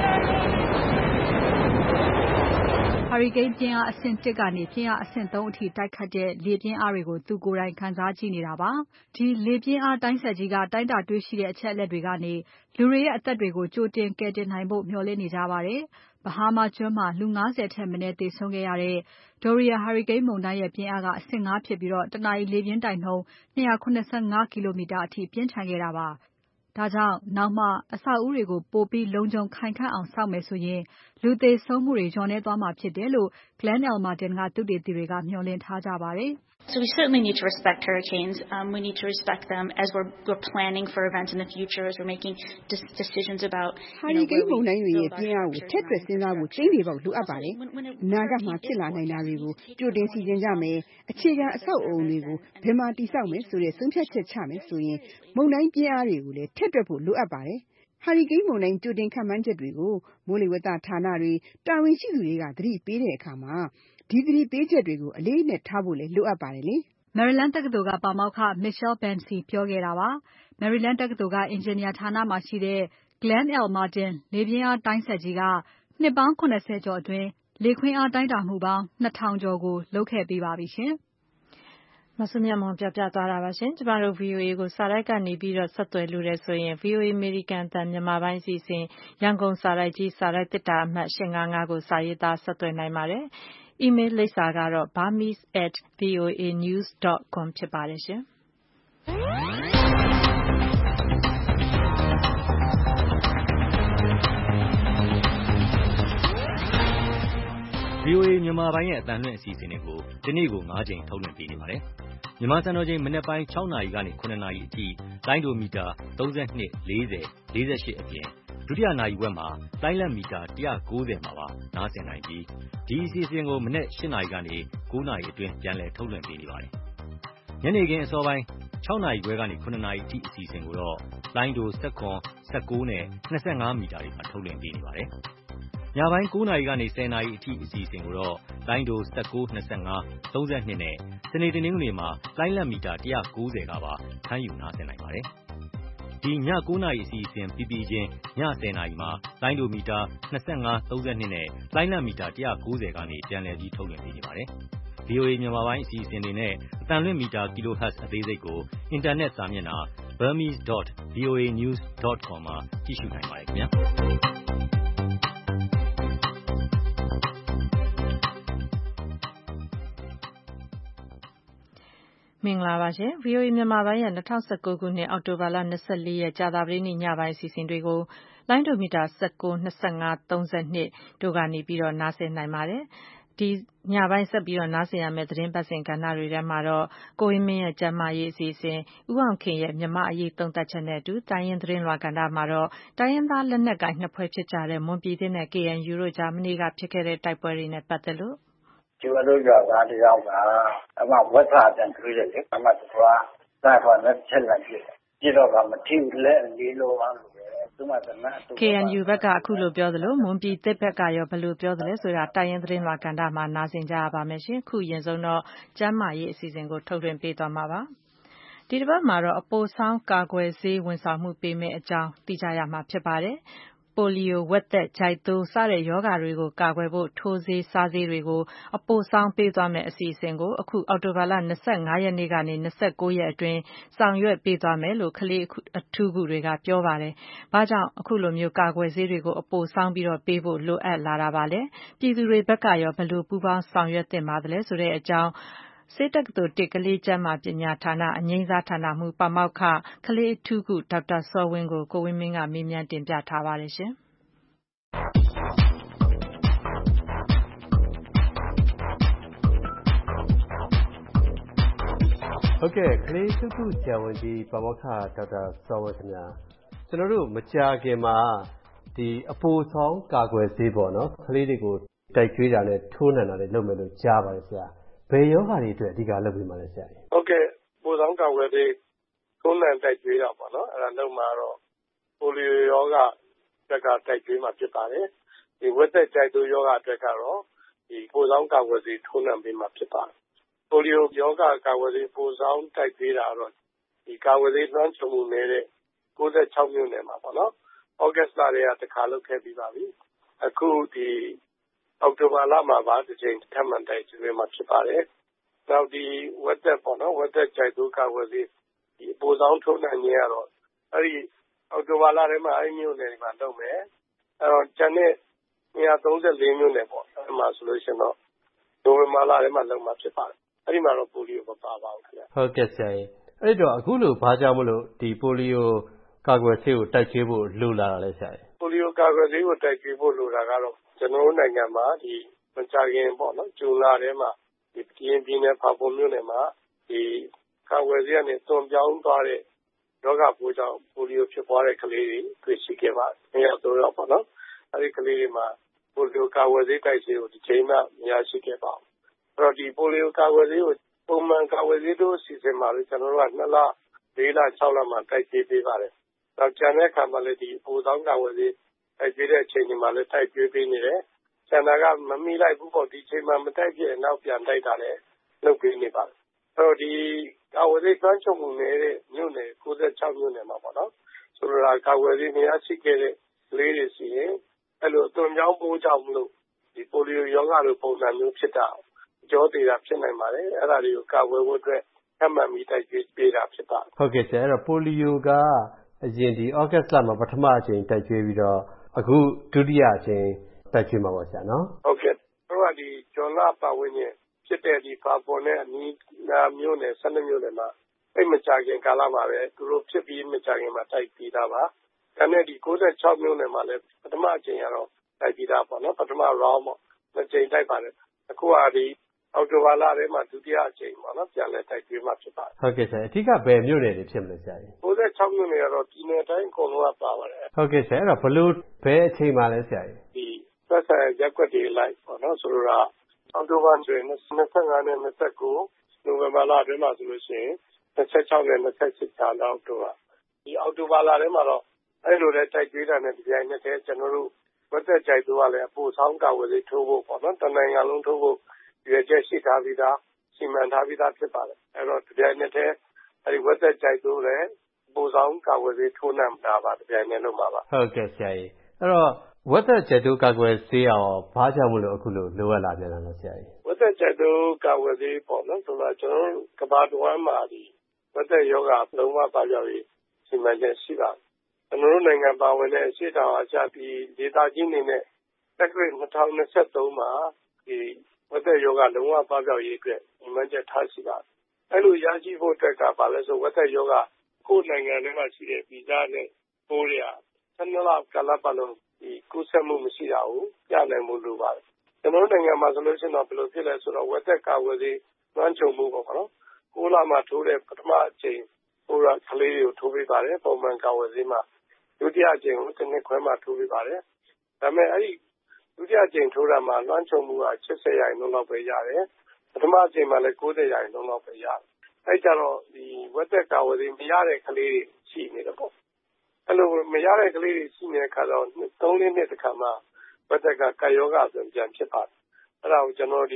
S2: ဟာရီကိန်းပြင်းအားအဆင့် 1 ကနေပြင်းအားအဆင့် 3 အထိတိုက်ခတ်တဲ့လေပြင်းအားတွေကိုသူကိုယ်တိုင်ခံစားကြည့်နေတာပါ။ဒီလေပြင်းအားတိုင်းစက်ကြီးကတိုင်းတာတွေ့ရှိတဲ့အချက်အလက်တွေကနေလူတွေရဲ့အသက်တွေကိုကြိုတင်ကယ်တင်နိုင်ဖို့မျှော်လင့်နေကြပါတယ်။ Bahama ကျွန်းမှာလူ 50 ထက်မနည်းသေဆုံးခဲ့ရတဲ့ Dorian ဟာရီကိန်းမုန်တိုင်းရဲ့ပြင်းအားကအဆင့် 5 ဖြစ်ပြီးတနာရီလေပြင်းတိုက်နှုန်း275 ကီလိုမီတာအထိပြင်းထန်ခဲ့တာပါ။ဒါကြောင့်နောင်မှာအဆောက်အဦတွေကိုပိုပြီးလုံခြုံခိုင်ခန့်အောင်ဆောက်မယ်ဆိုရင်လူသေဆုံးမှုတွေလျော့နည်းသွားမှာဖြစ်တယ်လို့ Glen L. Martin ကသုတေသီတွေကမျှော်လင့်ထားကြပါတယ်။
S18: So we certainly need to respect hurricanes. We need to respect them as we're planning for events in the future, as we're making decisions about.
S19: ဟာရီကိန်းမုန်တိုင်းတွေရဲ့ပြင်းအားကိုထက်တွက်စဉ်းစားဖို့ကျင်းနေပေါက်လိုအပ်ပါတယ်။အနာဂတ်မှာဖြစ်လာနိုင်တာတွေကိုကြိုတင်စီစဉ်ကြမယ်။အခြေခံအဆောက်အအုံတွေကိုဘယ်မှာတည်ဆောက်မယ်ဆိုတဲ့ဆုံးဖြတ်ချက်ချမယ်ဆိုရင်မုန်တိုင်းပြင်းအားတွေကိုလည်းထက်တွက်ဖို့လိုအပ်ပါတယ်။ဟာရီကိန်းမုန်တိုင်းကြိုတင်ခန့်မှန်းချက်တွေကိုမိုးလေဝသဌာနတွေတာဝန်ရှိသူတွေကသတိပေးတဲ့အခါမှာဒီသတိပေးချက်တွေကိုအလေးနဲ့ထားဖို့လည်းလိုအပ်ပါတယ်လေ။
S2: Maryland တက္ကသိုလ်ကပါမောက္ခ Michelle Bancy ပြောခဲ့တာပါ။ Maryland တက္ကသိုလ်ကအင်ဂျင်နီယာဌာနမှာရှိတဲ့ Glen L. Martin လေပြင်းအားတိုင်းစက်ကြီးကနှစ်ပေါင်း 70 ကျော်အတွင်းလေခွင်းအားတိုင်းတာမှုပေါင်း 2000 ကျော်ကိုလုပ်ခဲ့ပြီးပါပြီရှင်။မစုမြတ်မွန်ပြောပြသွားတာပါရှင်။ကျမတို့ VOA ကိုစာတိုက်ကနေပြီးဆက်သွယ်လို့ရဆိုရင် VOA American အသံမြန်မာပိုင်းအစီအစဉ်ရန်ကုန်စာတိုက်ကြီးစာတိုက်သေတ္တာအမှတ်855ကိုစာရေးသားဆက်သွယ်နိုင်ပါတယ်။ Email လိပ်စာကတော့ burmese@voanews.com ဖြစ်ပါတယ်ရှင်။
S7: VOA မြန်မာပိုင်းရဲ့အသံလွှင့်အစီအစဉ်တွေကိုဒီနေ့ကို9ချိန်ထုတ်လွှင့်ပေးနေပါတယ်။မြန်မာစံတော်ချိန်မနက်ပိုင်း6နာရီကနေ9နာရီအထိလိုင်းဒိုမီတာ32 40 48အပြင်ဒုတိယနာရီဝက်မှာလိုင်းလက်မီတာ190မှာပါနားဆင်နိုင်ပြီးဒီအစီအစဉ်ကိုမနက်8နာရီကနေ9နာရီအတွင်းပြန်လည်ထုတ်လွှင့်ပေးနေပါတယ်။ညနေခင်းအစောပိုင်း6နာရီခွဲကနေ9နာရီအထိအစီအစဉ်ကိုတော့လိုင်းဒို19နဲ့25မီတာတွေမှာထုတ်လွှင့်ပေးနေပါတယ်။ညပိုင်း9နာရီကနေ10နာရီအထိအစီအစဉ်ကိုတော့လိုင်းဒို19 25 32နဲ့စနေတနင်္ဂနွေမှာလိုင်းလက်မီတာ190ကပါဖမ်းယူနားဆင်နိုင်ပါတယ်။ဒီည9 နာရီအစီအစဉ်ပြီးပြီးချင်းည10 နာရီမှာလိုင်းဒိုမီတာ25 32နဲ့လိုင်းနက်မီတာ190ကနေပြန်လည်ပြီးထုတ်လွှင့်ပေးနေပါတယ်။ VOA မြန်မာပိုင်းအစီအစဉ်တွေနဲ့အသံလွှင့်မီတာ kHz အသေးစိတ်ကိုအင်တာနက်စာမျက်နှာ burmese.voanews.com မှာကြည့်ရှုနိုင်ပါတယ်ခင်ဗျာ။
S12: မင်္ဂလာပါရှင် VOA မြန်မာပိုင်းရဲ့2019ခုနှစ်အောက်တိုဘာလ24ရက်ကြာသပတေးနေ့ညပိုင်းအစီအစဉ်တွေကိုလိုင်းဒိုမီတာ19 25 32တို့ကနေပြီးတော့နားဆင်နိုင်ပါတယ်။ဒီညပိုင်းဆက်ပြီးတော့နားဆင်ရမယ့်သတင်းပတ်စဉ်ကဏ္ဍတွေထဲမှာတော့ကိုဝင်းမင်းရဲ့ကျန်းမာရေးအစီအစဉ်၊ဦးအောင်ခင်ရဲ့မြန်မာအရေးသုံးသပ်ချက်နဲ့အတူတိုင်းရင်းသတင်းလွှာကဏ္ဍမှာတော့တိုင်းရင်းသားလက်နက်ကိုင်နှစ်ဖွဲ့ဖြစ်ကြတဲ့မွန်ပြည်သစ်နဲ့ KNU တို့ကြားမနေ့ကဖြစ်ခဲ့တဲ့တိုက်ပွဲတွေနဲ့ပတ်သက်လို့
S16: ကျမတို့ရွာသားတယောက်ကအမှဝက်စာပြန်ကျွေးတယ်လေအမှသူကစာခေါ်နဲ့ချက်လိုက်ပြစ်တော့ကမထိဘူးလက်လေးလိုပါလို့ပဲသူမှတနတ်
S12: KNU ဘက်ကအခုလိုပြောသလိုမွန်ပြည်သစ်ဘက်ကရောဘယ်လိုပြောသလဲဆိုတာတိုင်းရင်းသတင်းလွှာကဏ္ဍမှာနားဆင်ကြရပါမယ်ရှင်ခုရင်ဆုံးတော့ကျန်းမာရေးအစီအစဉ်ကိုထုတ်လွှင့်ပေးသွားမှာပါဒီတစ်ပတ်မှာတော့အပိုဆောင်းကာကွယ်ဆေးဝန်ဆောင်မှုပေးမယ့်အကြောင်းသိကြရမှာဖြစ်ပါတယ်ပိုလီယိုဝက်သက်ဂျိုက်သိုးစတဲ့ရောဂါတွေကိုကာကွယ်ဖို့ထိုးဆေးစားဆေးတွေကိုအပိုဆောင်းပေးသွားမယ့်အစီအစဉ်ကိုအခုအောက်တိုဘာလ25ရက်နေ့ကနေ29ရက်အတွင်းဆောင်ရွက်ပေးသွားမယ်လို့ကလေးအထူးကုတွေကပြောပါတယ်။ဘာကြောင့်အခုလိုမျိုးကာကွယ်ဆေးတွေကိုအပိုဆောင်းပြီးတော့ပေးဖို့လိုအပ်လာတာပါလဲ။ပြည်သူတွေဘက်ကရောဘယ်လိုပူးပေါင်းဆောင်ရွက်သင့်ပါသလဲဆိုတဲ့အကြောင်းဆေးတက္ကသိုလ်ကလေးကျန်းမာပညာဌာနအငြိမ်းစားဌာနမှပါမောက္ခကလေးအထူးကုဒေါက်တာစောဝင်းကိုကိုဝင်းမင်းကမေးမြန်းတင်ပြထားပါတယ်ရှင်။
S20: ဟုတ်ကဲ့ကလေးစုစုဆရာဝန်ကြီးပါမောက္ခဒေါက်တာစောဝင်းခင်ဗျာကျွန်တော်တို့မကြာခင်မှာဒီအပိုဆောင်ကာကွယ်ဆေးပေါ့နော်ကလေးတွေကိုတိုက်ကျွေးတာနဲ့ထိုးနှံတာနဲ့လုပ်မယ်လို့ကြားပါတယ်ဆရာဘယ်ယောဂါတွေအတွက်အဓိကလုပ်ပြီးမှလဲဆရာ
S21: ဟုတ်ကဲ့ပိုဆောင်ကာကွယ်ဆေးထိုးနှံတိုက်ကျွေးတာပေါ့နော်အဲ့ဒါလုပ်မှာတော့ပိုလီယိုယောဂတက်ကတိုက်ကျွေးမှာဖြစ်ပါတယ်ဒီဝက်သက်ကြိုက်သူယောဂအတွက်ကတော့ဒီပိုဆောင်ကာကွယ်ဆေးထိုးနှံပေးမှာဖြစ်ပါတယ်ပိုလီယိုယောဂကာကွယ်ဆေးပိုဆောင်တိုက်ပေးတာတော့ဒီကာကွယ်ဆေးလွှမ်းခြုံမှုနေတဲ့96မြို့နယ်မှာပေါ့နော်။ဩဂတ်စ်လတွေကတစ်ခါလုပ်ခဲ့ပြီးပါပြီ။အခုဒီအောက်တိုဘာလမှာပါတစ်ချိန်ထပ်မံတိုက်ကျွေးမှာဖြစ်ပါတယ်။နောက်ဒီဝက်သက်ပေါ့နော်ဝက်သက်ကြိုက်သူကာကွယ်ဆေးဒီပိုဆောင်ထိုးနှံခြင်းကတော့အဲ့ဒီအောက်တိုဘာလထဲမှာအဲ့မြို့နယ်တွေမှာလုပ်မယ်။အဲ့တော့ကျန်တဲ့134မြို့နယ်ပေါ့အဲ့မှာဆိုလို့ရှိရင်တော့နိုဝင်ဘာလထဲမှာလုပ်မှာဖြစ်ပါတယ်။အဲ့ဒီမှာတော့ပိုလီယိုမပါပါဘူးခင်ဗျ
S20: ။ဟုတ်ကဲ့ဆရာကြီးအဲ့တော့အခုလိုဘာကြောင့်မလို့ဒီပိုလီယိုကာကွယ်ဆေးကိုတိုက်ကျွေးဖို့လိုလာတာလဲဆရာကြီး
S21: ပိုလီယိုကာကွယ်ဆေးကိုတိုက်ကျွေးဖို့လိုတာကတော့ကျွန်တော်တို့နိုင်ငံမှာဒီမကြာခင်ပေါ့နော်ဂျွန်လထဲမှာဒီပြည်နယ်ဖာပွန်မြို့နယ်မှာဒီကာကွယ်ဆေးကနေသွန်ပြောင်းသွားတဲ့ရောဂါပိုးကြောင့်ပိုလီယိုဖြစ်ပွားတဲ့ကလေးတွေတွေ့ရှိခဲ့ပါတယ်။ရောက်တော့ပေါ့နော်အဲ့ဒီကလေးတွေမှာပိုလီယိုကာကွယ်ဆေးတိုက်ဆေးကိုဒီချိန်မှမရရှိခဲ့ပါဘူး။အဲ့တော့ဒီပိုလီယိုကာကွယ်ဆေးကိုပုံမှန်ကာကွယ်ဆေးတို့စီစဉ်မှာလို့ကျွန်တော်တို့က2လ4လ6လမှာတိုက်ပေးပေးပါတယ်။နောက်ကျန်တဲ့အခါမှာလည်းဒီပိုဆောင်ကာကွယ်ဆေးတိုက်ပေးတဲ့အချိန်တွေမှာလည်းတိုက်ပေးပေးနေတယ်။ကျန်တာကမမိလိုက်ဘူးပေါ့ဒီချိန်မှာမတိုက်ဖြစ်ရင်နောက်ပြန်တိုက်တာလည်းလုပ်ပေးနေပါတယ်။အဲ့တော့ဒီကာကွယ်ဆေးတွန်းချုပ်မှုနေတဲ့မြို့နယ်96မြို့နယ်မှာပေါ့နော်။ဆိုတော့ကာကွယ်ဆေးနေရာရှိခဲ့တဲ့လေးတွေစီရင်အဲ့လိုသွန်ပြောင်းပိုးကြောင့်မလို့ဒီပိုလီယိုရောဂါလိုပုံစံမျိုးဖြစ်တာကြောသေးတာဖြစ်နိုင်ပါတယ်အဲ့ဒါတွေကိုကာကွယ်ဖို့အတွက်ထပ်မံပြီးတိုက်ကျွေးပေးတာဖြစ်ပါတယ်
S20: ဟုတ်ကဲ့ဆရာအဲ့တော့ပိုလီယိုကအရင်ဒီဩဂတ်စ်လမှာပထမအချိန်တိုက်ကျွေးပြီးတော့အခုဒုတိယအချိန်တိုက်ကျွေးမှာပါဆရာနော်
S21: ဟုတ်ကဲ့တို့ကဒီဂျွန်လပတ်ဝန်းကျင်ဖြစ်တဲ့ဒီဖာပေါ်နဲ့အနီးနားမြို့နယ်12မြို့နယ်မှာအဲ့မကြခင်ကာလမှာပဲသူတို့ဖြစ်ပြီးမကြခင်မှာတိုက်ပြီးသားပါဒါနဲ့ဒီ96မြို့နယ်မှာလည်းပထမအချိန်ကတော့တိုက်ပြီးသားပေါ့နော်ပထမ round ပေါ့နှစ်ချိန်တိုက်ပါတယ်အခုကဒီအောက်တိုဘာလထဲမှာဒုတိယအချိန်ပေါ့နော်ပြန်လည်တိုက်ကျွေးမှာဖြစ်ပါတယ်
S20: ဟုတ်ကဲ့ဆရာအဓိကဘယ်မြို့နယ်တွေဖြစ်မလဲဆရာကြီး
S21: 96မြို့နယ်ကတော့ပြည်နယ်တိုင်းအကုန်လုံးကပါပါတယ်
S20: ဟုတ်ကဲ့ဆရာအဲ့တော့ဘလို့ဘယ်အချိန်မှာလဲဆရာကြီး
S21: ဒီသက်ဆိုင်ရက်ွက်တွေလိုက်ပေါ့နော်ဆိုတော့အောက်တိုဘာဆိုရင်25နဲ့29နိုဝင်ဘာလအတွင်းမှာဆိုလို့ရှိရင်26နဲ့28ကြာလောက်တော့ဒီအောက်တိုဘာလထဲမှာတော့အဲ့လိုလဲတိုက်ကျွေးတာနဲ့ဒီတိုင်းနဲ့ကျွန်တော်တို့ဝက်သက်ကြိုက်သူကလည်းအပိုဆောင်ကာဝယ်လေးထိုးဖို့ပေါ့နော်တနိုင်ငံလုံးထိုးဖို့ရွေချက်ရှိထားပြီးသားစီမံထားပြီးသားဖြစ်ပါတယ်အဲ့တော့ဒီတိုင်းနဲ့အဲ့ဒီဝက်သက်ကြိုက်သူလည်းပိုဆောင်ကာကွယ်ဆေးထိုးနှံတာပါတပြိုင်တည်းလုပ်မှာပါ
S20: ဟုတ်ကဲ့ဆရာကြီးအဲ့တော့ဝက်သက်ကျက်တိုးကာကွယ်ဆေးအောင်ဘာကြောင့်မလို့အခုလိုလိုအပ်လာပြန်တာလဲဆရာကြီး
S21: ဝက်သက်ကျက်တိုးကာကွယ်ဆေးပေါ့နော်ဆိုတော့ကျွန်တော်တို့ကမ္ဘာတစ်ဝန်းမှာဒီဝက်သက်ရောဂါလုံးဝပပျောက်ရေးစီမံချက်ရှိပါတယ်ကျွန်တော်တို့နိုင်ငံပါဝင်တဲ့အရှေ့တောင်အာရှပြည်ဒေသကြီးအနေနဲ့တက္ကရာ2023မှာဒီဝက်သက်ရောဂါလုံးဝပပျောက်ရေးအတွက်စီမံချက်ထားရှိပါတယ်အဲ့လိုရရှိဖို့အတွက်ကပါလဲဆိုဝက်သက်ရောဂါကိုယ်နိုင်ငံထဲမှာရှိတဲ့ဗီဇနဲ့ပိုးတွေက12လကာလပတ်လုံးဒီကူးစက်မှုမရှိတာကိုပြနိုင်မှုလိုပါတယ်ကျွန်တော်တို့နိုင်ငံမှာဆိုလို့ရှိရင်တော့ဘယ်လိုဖြစ်လဲဆိုတော့ဝက်သက်ကာကွယ်ဆေးလွှမ်းခြုံမှုပေါ့နော်9လမှာထိုးတဲ့ပထမအချိန်ဟိုကကလေးတွေကိုထိုးပေးပါတယ်ပုံမှန်ကာကွယ်ဆေးမှာဒုတိယအချိန်ကိုတစ်နှစ်ခွဲမှာထိုးပေးပါတယ်ဒါပေမဲ့အဲ့ဒီဒုတိယအချိန်ထိုးတာမှာလွှမ်းခြုံမှုက80%လောက်ပဲရတယ်ပထမအချိန်မှာလည်း90%လောက်ပဲရတယ်အဲ့ကြတော့ဒီဝက်သက်ကာကွယ်ဆေးမရတဲ့ကလေးတွေရှိနေတယ်ပေါ့အဲ့လိုမရတဲ့ကလေးတွေရှိနေတဲ့အခါတော့3-4နှစ်တခါမှဝက်သက်ကကာယောဂါဆိုပြန်ဖြစ်ပါတယ်အဲ့ဒါကိုကျွန်တော်ဒီ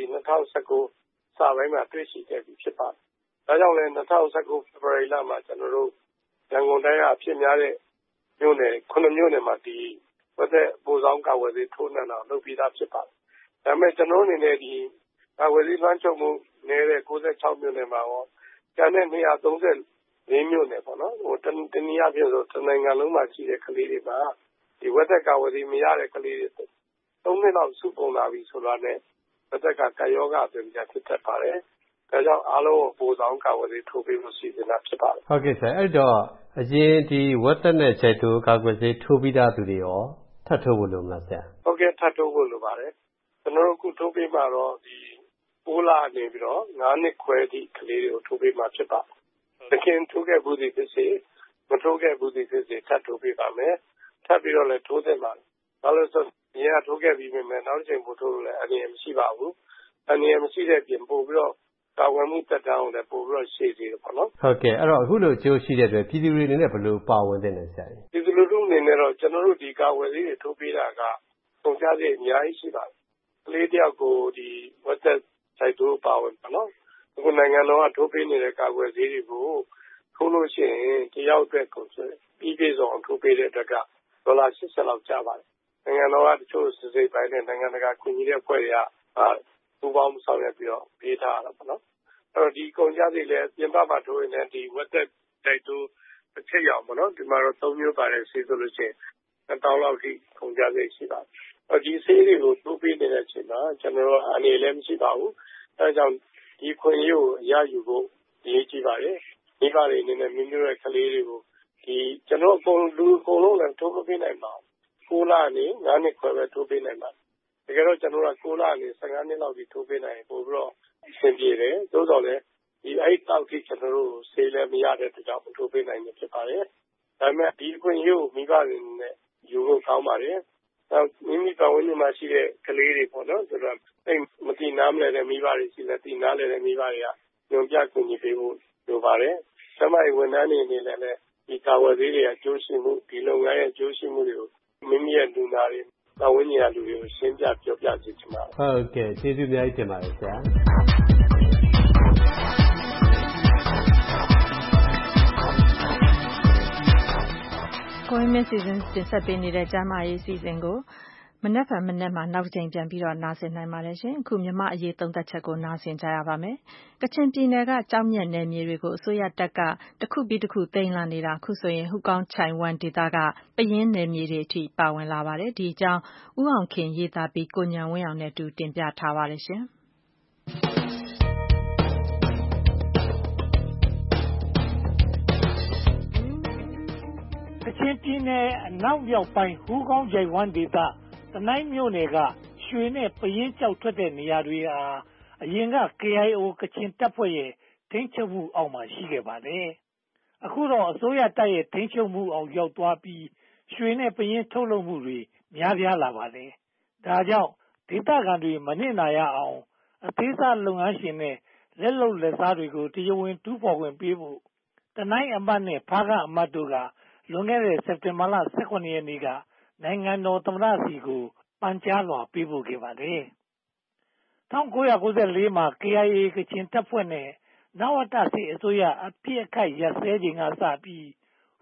S21: 2019စာပိုင်းမှာတွေ့ရှိခဲ့ပြီးဖြစ်ပါတယ်ဒါကြောင့်လည်း2019 February လမှာကျွန်တော်တို့ရန်ကုန်တိုင်းကအဖြစ်များတဲ့မြို့နယ်9မြို့နယ်မှာဒီဝက်သက်ပိုဆောင်ကာကွယ်ဆေးထိုးနှံတာလုပ်ပြီးသားဖြစ်ပါတယ်ဒါပေမဲ့ကျွန်တော်အနေနဲ့ဒီကာကွယ်ဆေးလွှမ်းခြုံမှုနေတဲ့96မြို့နယ်မှာရောကျန်တဲ့234မြို့နယ်ပေါ့နော်ဟိုတနည်းအားဖြင့်ဆိုတနိုင်ငံလုံးမှာရှိတဲ့ကလေးတွေမှာဒီဝက်သက်ကာကွယ်ဆေးမရတဲ့ကလေးတွေ3နှစ်လောက်စုပုံလာပြီဆိုတော့လည်းဝက်သက်ကကာယောဂါဆိုပြီးဖြစ်တတ်ပါတယ်ဒါကြောင့်အားလုံးကိုပိုဆောင်ကာကွယ်ဆေးထိုးပေးဖို့စီစဉ်တာဖြစ်ပါတယ်
S20: ဟုတ်ကဲ့ဆရာအဲ့တော့အရင်ဒီဝက်သက်နဲ့ကျက်တိုးကာကွယ်ဆေးထိုးပြီးသားသူတွေရောထပ်ထိုးဖို့လိုမလားဆရာ
S21: ဟုတ်ကဲ့ထပ်ထိုးဖို့လိုပါတယ်ကျွန်တော်တို့အခုထိုးပေးမှာတော့ဒီ6လနေပြီးတော့9နှစ်ခွဲထိကလေးတွေကိုထိုးပေးမှာဖြစ်ပါတယ်တခင်ထိုးခဲ့ဘူးဒီဖြစ်စေမထိုးခဲ့ဘူးဒီဖြစ်စေထပ်ထိုးပေးပါမယ်ထပ်ပြီးတော့လည်းထိုးသင့်ပါတယ်ဘာလို့ဆိုရင်ကထိုးခဲ့ပြီးပြီမဲ့နောက်တစ်ချိန်ပို့ထိုးလို့လည်းအနေမရှိပါဘူးအနေမရှိတဲ့ပြင်ပို့ပြီးတော့ကာဝယ်မှုတက်တောင်းလည်းပို့ပြီးတော့ရှေ့စီတယ်ပေါ့နော်
S20: ဟုတ်ကဲ့အဲ့တော့အခုလိုကြိုးရှိတဲ့အတွက်ပြည်သူတွေအနေနဲ့ဘယ်လိုပါဝင်သင့်လဲဆရာ
S21: ကြီးပြည်သူလူထုအနေနဲ့တော့ကျွန်တော်တို့ဒီကာဝယ်လေးတွေထိုးပေးတာကပုံချစေအများကြီးရှိပါတယ်ကလေးတယောက်ကိုဒီဝက်သက်စိုက်တိုးပါဝင်ပေါ့နော်အခုနိုင်ငံတော်ကထိုးပေးနေတဲ့ကာကွယ်ဆေးတွေကိုထိုးလို့ရှိရင်တယောက်အတွက်ကိုပြီးပြည့်စုံထိုးပေးတဲ့အတွက်က$80လောက်ကျပါတယ်နိုင်ငံတော်ကတချို့စစ်စစ်ပိုင်းနဲ့နိုင်ငံတကာခွင့်ပြုတဲ့အဖွဲ့တွေကပူးပေါင်းဆောင်ရွက်ပြီးတော့ပေးထားတာပေါ့နော်အဲ့တော့ဒီကုန်ကြစိတ်လည်းပြင်ပမှာထိုးရင်လည်းဒီဝက်သက်စိုက်တိုးတစ်ချက်ရောက်ပေါ့နော်ဒီမှာတော့3မျိုးပါတယ်ဆေးဆိုလို့ရှိရင်1000လောက်ထိကုန်ကြစိတ်ရှိပါတယ်ဒီဆေးတွေကိုထိုးပေးနေတဲ့အချိန်မှာကျွန်တော်တို့အနေလည်းမရှိပါဘူးအဲဒါကြောင့်ဒီခွင့်ရုပ်ရယူဖို့အရေးကြီးပါတယ်မိဘတွေအနေနဲ့မိမိတို့ရဲ့ကလေးတွေကိုဒီကျွန်တော်လူအကုန်လုံးလည်းထိုးမပေးနိုင်ပါဘူး6လနဲ့9နှစ်ခွဲပဲထိုးပေးနိုင်ပါတယ်တကယ်တော့ကျွန်တော်က6လနဲ့15နှစ်လောက်ထိထိုးပေးနိုင်ပို့ပြီးတော့အဆင်ပြေတယ်သို့တော်လည်းဒီအဲ့တောက်ထိကျွန်တော်တို့ဆေးလည်းမရတဲ့အတွက်ကြောင့်မထိုးပေးနိုင်ဘူးဖြစ်ပါတယ်ဒါပေမဲ့ဒီခွင့်ရုပ်မိဘတွေနဲ့ယူဖို့ကောင်းပါတယ်နောက်မိမိပတ်ဝန်းကျင်မှာရှိတဲ့ကလေးတွေပေါ့နော်ဆိုတော့အဲ့မတိနားမလဲတဲ့မိဘတွေရှိလဲတိနားလဲတဲ့မိဘတွေကညွန်ပြကူညီပေးဖို့လိုပါတယ်။ဆရာမဝန်ထမ်းတွေအနေနဲ့လည်းဒီကာဝယ်ဆေးတွေအကျိုးရှိမှုဒီလုပ်ငန်းရဲ့အကျိုးရှိမှုတွေကိုမိမိရဲ့လူနာတွေပတ်ဝန်းကျင်လူတွေကိုရှင်းပြပြောပြစေချင်ပါတယ်
S20: ။ဟုတ်ကဲ့ကျေးဇူးအများကြီးတင်ပါတယ်ဆရာ။
S2: ကိုင်းမင်းစီစဉ်တင်ဆက်ပေးနေတဲ့ကျမ်းမာရေးစီစဉ်ကိုမနက်ဖြန်မနက်မှာနောက်တစ်ချိန်ပြန်ပြီးတော့နားဆင်နိုင်ပါတယ်ရှင်။အခုမြန်မာအရေးသုံးသပ်ချက်ကိုနားဆင်ကြရပါမယ်။ကချင်ပြည်နယ်ကကြောက်မြတ်နယ်မြေတွေကိုအစိုးရတပ်ကတစ်ခုပြီးတစ်ခုသိမ်းလာနေတာအခုဆိုရင်ဟူကောင်းချိုင်ဝမ်ဒေသကပယင်းနယ်မြေတွေအထိပါဝင်လာပါတယ်။ဒီအကြောင်းဦးအောင်ခင်ရေးသားပြီးကိုညံဝင်းအောင်နဲ့အတူတင်ပြထားပါတယ်ရှင်။
S1: ကချင်ပြည်နယ်အနောက်မြောက်ပိုင်းဟူးကောင်းချိုင်ဝမ်ဒေသတနိုင်းမြို့နယ်ကရွှေနဲ့ပယင်းကျောက်ထွက်တဲ့နေရာတွေဟာအရင်က KIO ကချင်တပ်ဖွဲ့ရဲ့ထိန်းချုပ်မှုအောက်မှာရှိခဲ့ပါတယ်။အခုတော့အစိုးရတပ်ရဲ့ထိန်းချုပ်မှုအောက်ရောက်သွားပြီးရွှေနဲ့ပယင်းထုတ်လုပ်မှုတွေများပြားလာပါတယ်။ဒါကြောင့်ဒေသခံတွေမနစ်နာရအောင်အသေးစားလုပ်ငန်းရှင်နဲ့လက်လုပ်လက်စားတွေကိုတရားဝင်တူးဖော်ခွင့်ပေးဖို့တနိုင်းအမတ်နဲ့ဖားကန့်အမတ်တို့ကလွန်ခဲ့တဲ့စက်တင်ဘာလ18ရက်နေ့ကနိုင်ငံတော်သမ္မတစီကိုပန်ကြားလွှာပေးပို့ခဲ့ပါတယ်။1994မှာ KIA ကချင်တပ်ဖွဲ့နဲ့နဝတစစ်အစိုးရအပြစ်အခတ်ရပ်စဲချိန်ကစပြီးဟ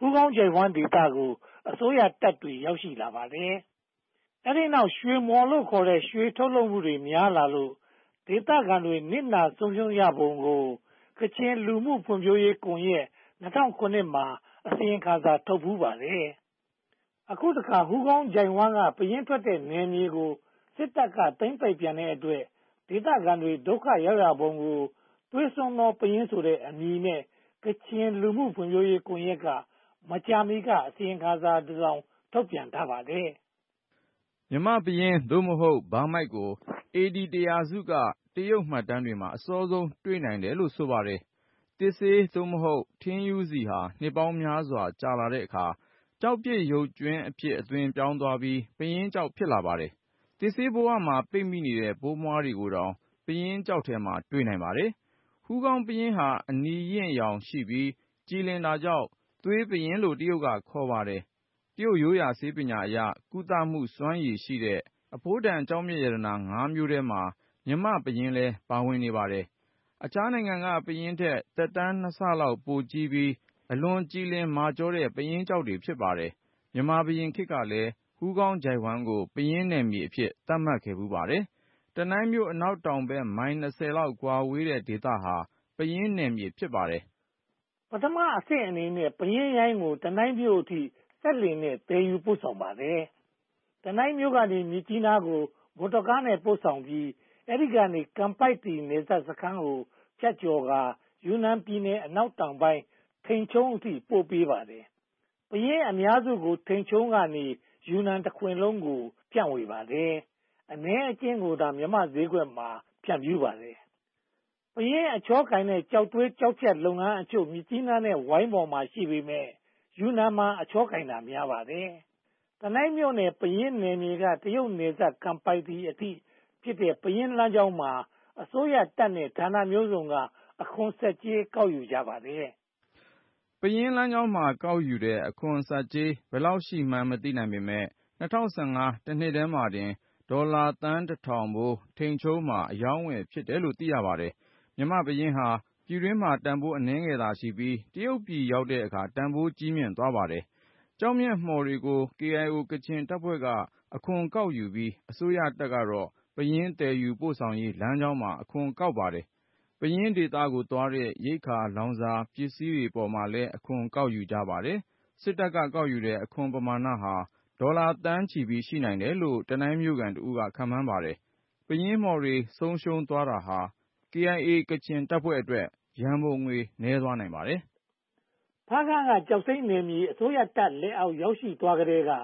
S1: ဟူးကောင်းချိုင့်ဝှမ်းဒေသကိုအစိုးရတပ်တွေရောက်ရှိလာပါတယ်။အဲဒီနောက်ရွှေမော်လို့ခေါ်တဲ့ရွှေထုတ်လုပ်မှုတွေများလာလို့ဒေသခံတွေနစ်နာဆုံးရှုံးရပုံကိုကချင်လူမှုဖွံ့ဖြိုးရေးကွန်ရက်2009မှာအစီရင်ခံစာထုတ်ဖူးပါတယ်။အခုတခါဟူးကောင်းချိုင့်ဝှမ်းကပယင်းထွက်တဲ့နယ်မြေကိုစစ်တပ်ကသိမ်းပိုက်ပြန်တဲ့အတွက်ဒေသခံတွေဒုက္ခရောက်ရပုံကိုသွေးစွန်းသောပယင်းဆိုတဲ့အမည်နဲ့ကချင်လူမှုဖွံ့ဖြိုးရေးကွန်ရက်ကမကြာမီကအစီရင်ခံစာတစ်စောင်ထုတ်ပြန်ထားပါတယ်
S3: ။မြန်မာပယင်းသို့မဟုတ်ဘာမိုက်ကို AD 100စုကတရုတ်မှတ်တမ်းတွေမှာအစောဆုံးတွေ့နိုင်တယ်လို့ဆိုပါတယ်။တစ်ဆေးသို့မဟုတ်ထင်းယူစီဟာနှစ်ပေါင်းများစွာကြာလာတဲ့အခါကျောက်ပြည့်ရုပ်ကြွင်းအဖြစ်အသွင်ပြောင်းသွားပြီးပယင်းကျောက်ဖြစ်လာပါတယ်။တစ်ဆေးဘဝမှာပိတ်မိနေတဲ့ပိုးမွှားတွေကိုတောင်ပယင်းကျောက်ထဲမှာတွေ့နိုင်ပါတယ်။ဟူးကောင်းပယင်းဟာအနီရင့်ရောင်ရှိပြီးကြည်လင်တာကြောင့်သွေးပယင်းလို့တရုတ်ကခေါ်ပါတယ်။တရုတ်ရိုးရာဆေးပညာအရကုသမှုစွမ်းရည်ရှိတဲ့အဖိုးတန်ကျောက်မျက်ရတနာ5မျိုးထဲမှာမြန်မာပယင်းလည်းပါဝင်နေပါတယ်။အခြားနိုင်ငံကပယင်းထက်သက်တမ်း2ဆလောက်ပိုကြီးပြီးအလွန်ကြည်လင်မာကျောတဲ့ပယင်းကျောက်တွေဖြစ်ပါတယ်။မြန်မာဘုရင်ခေတ်ကလည်းဟူးကောင်းချိုင့်ဝှမ်းကိုပယင်းနယ်မြေအဖြစ်သတ်မှတ်ခဲ့ဖူးပါတယ်။တနိုင်းမြို့အနောက်တောင်ဘက်မိုင်20လောက်ကွာဝေးတဲ့ဒေသဟာပယင်းနယ်မြေဖြစ်ပါတယ်
S1: ။ပထမအဆင့်အနေနဲ့ပယင်းရိုင်းကိုတနိုင်းမြို့အထိစက်လှေနဲ့သယ်ယူပို့ဆောင်ပါတယ်။တနိုင်းမြို့ကနေမြစ်ကြီးနားကိုမော်တော်ကားနဲ့ပို့ဆောင်ပြီးအဲဒီကနေကမ်ပိုက်တီနယ်စပ်စခန်းကိုဖြတ်ကျော်ကာယူနန်ပြည်နယ်အနောက်တောင်ပိုင်းထိန်ချုံးအထိပို့ပေးပါတယ်။ပယင်းအများစုကိုထိန်ချုံးကနေယူနန်တခွင်လုံးကိုပြန့်ဝေပါတယ်။အနည်းအကျဉ်းကိုသာမြမဈေးကွက်မှာဖြန့်ဖြူးပါတယ်။ပယင်းအချောကင်တဲ့ကြောက်သွေးကြောက်ဖြတ်လုပ်ငန်းအချို့မြစ်ကြီးနားနဲ့ဝိုင်းပေါ်မှာရှိပေမဲ့ယူနန်မှာအချောကင်တာများပါတယ်။တနိုင်းမြို့နယ်ပယင်းနယ်မြေကတရုတ်နယ်စပ်ကမ်ပိုက်တီအထိဖြစ်တဲ့ပယင်းလမ်းကြောင်းမှာအစိုးရတပ်နဲ့ဌာနမျိုးစုံကအခွန်ဆက်ကြေးကောက်ယူကြပါတယ်
S3: ။ပယင်းလမ်းကြောင်းမှာကောက်ယူတဲ့အခွန်ဆက်ကြေးဘယ်လောက်ရှိမှန်းမသိနိုင်ပေမဲ့2015တနှစ်တည်းမှာတင်ဒေါ်လာသန်း 1,000 ဖိုးထိန်ချုံးမှာအယောင်းဝယ်ဖြစ်တယ်လို့သိရပါတယ်။မြန်မာပယင်းဟာပြည်တွင်းမှာတန်ဖိုးအနည်းငယ်သာရှိပြီးတရုတ်ပြည်ရောက်တဲ့အခါတန်ဖိုးကြီးမြင့်သွားပါတယ်။ကျောက်မျက်မှော်တွေကို KIO ကချင်တပ်ဖွဲ့ကအခွန်ကောက်ယူပြီးအစိုးရတပ်ကတော့ပယင်းသယ်ယူပို့ဆောင်ရေးလမ်းကြောင်းမှာအခွန်ကောက်ပါတယ်။ပယင်းဒေသကိုသွားတဲ့ရိက္ခာလောင်စာပစ္စည်းတွေပေါ်မှာလည်းအခွန်ကောက်ယူကြပါတယ်။စစ်တပ်ကကောက်ယူတဲ့အခွန်ပမာဏဟာဒေါ်လာသန်းချီပြီးရှိနိုင်တယ်လို့တနိုင်းမြို့ခံတဦးကခန့်မှန်းပါတယ်။ပယင်းမှော်တွေဆုံးရှုံးသွားတာဟာ KIA ကချင်တပ်ဖွဲ့အတွက်ရန်ပုံငွေနည်းသွားနိုင်ပါတယ်
S1: ။ဖားကန့်ကကျောက်စိမ်းနယ်မြေအစိုးရတပ်လက်အောက်ရောက်ရှိသွားကြတဲ့က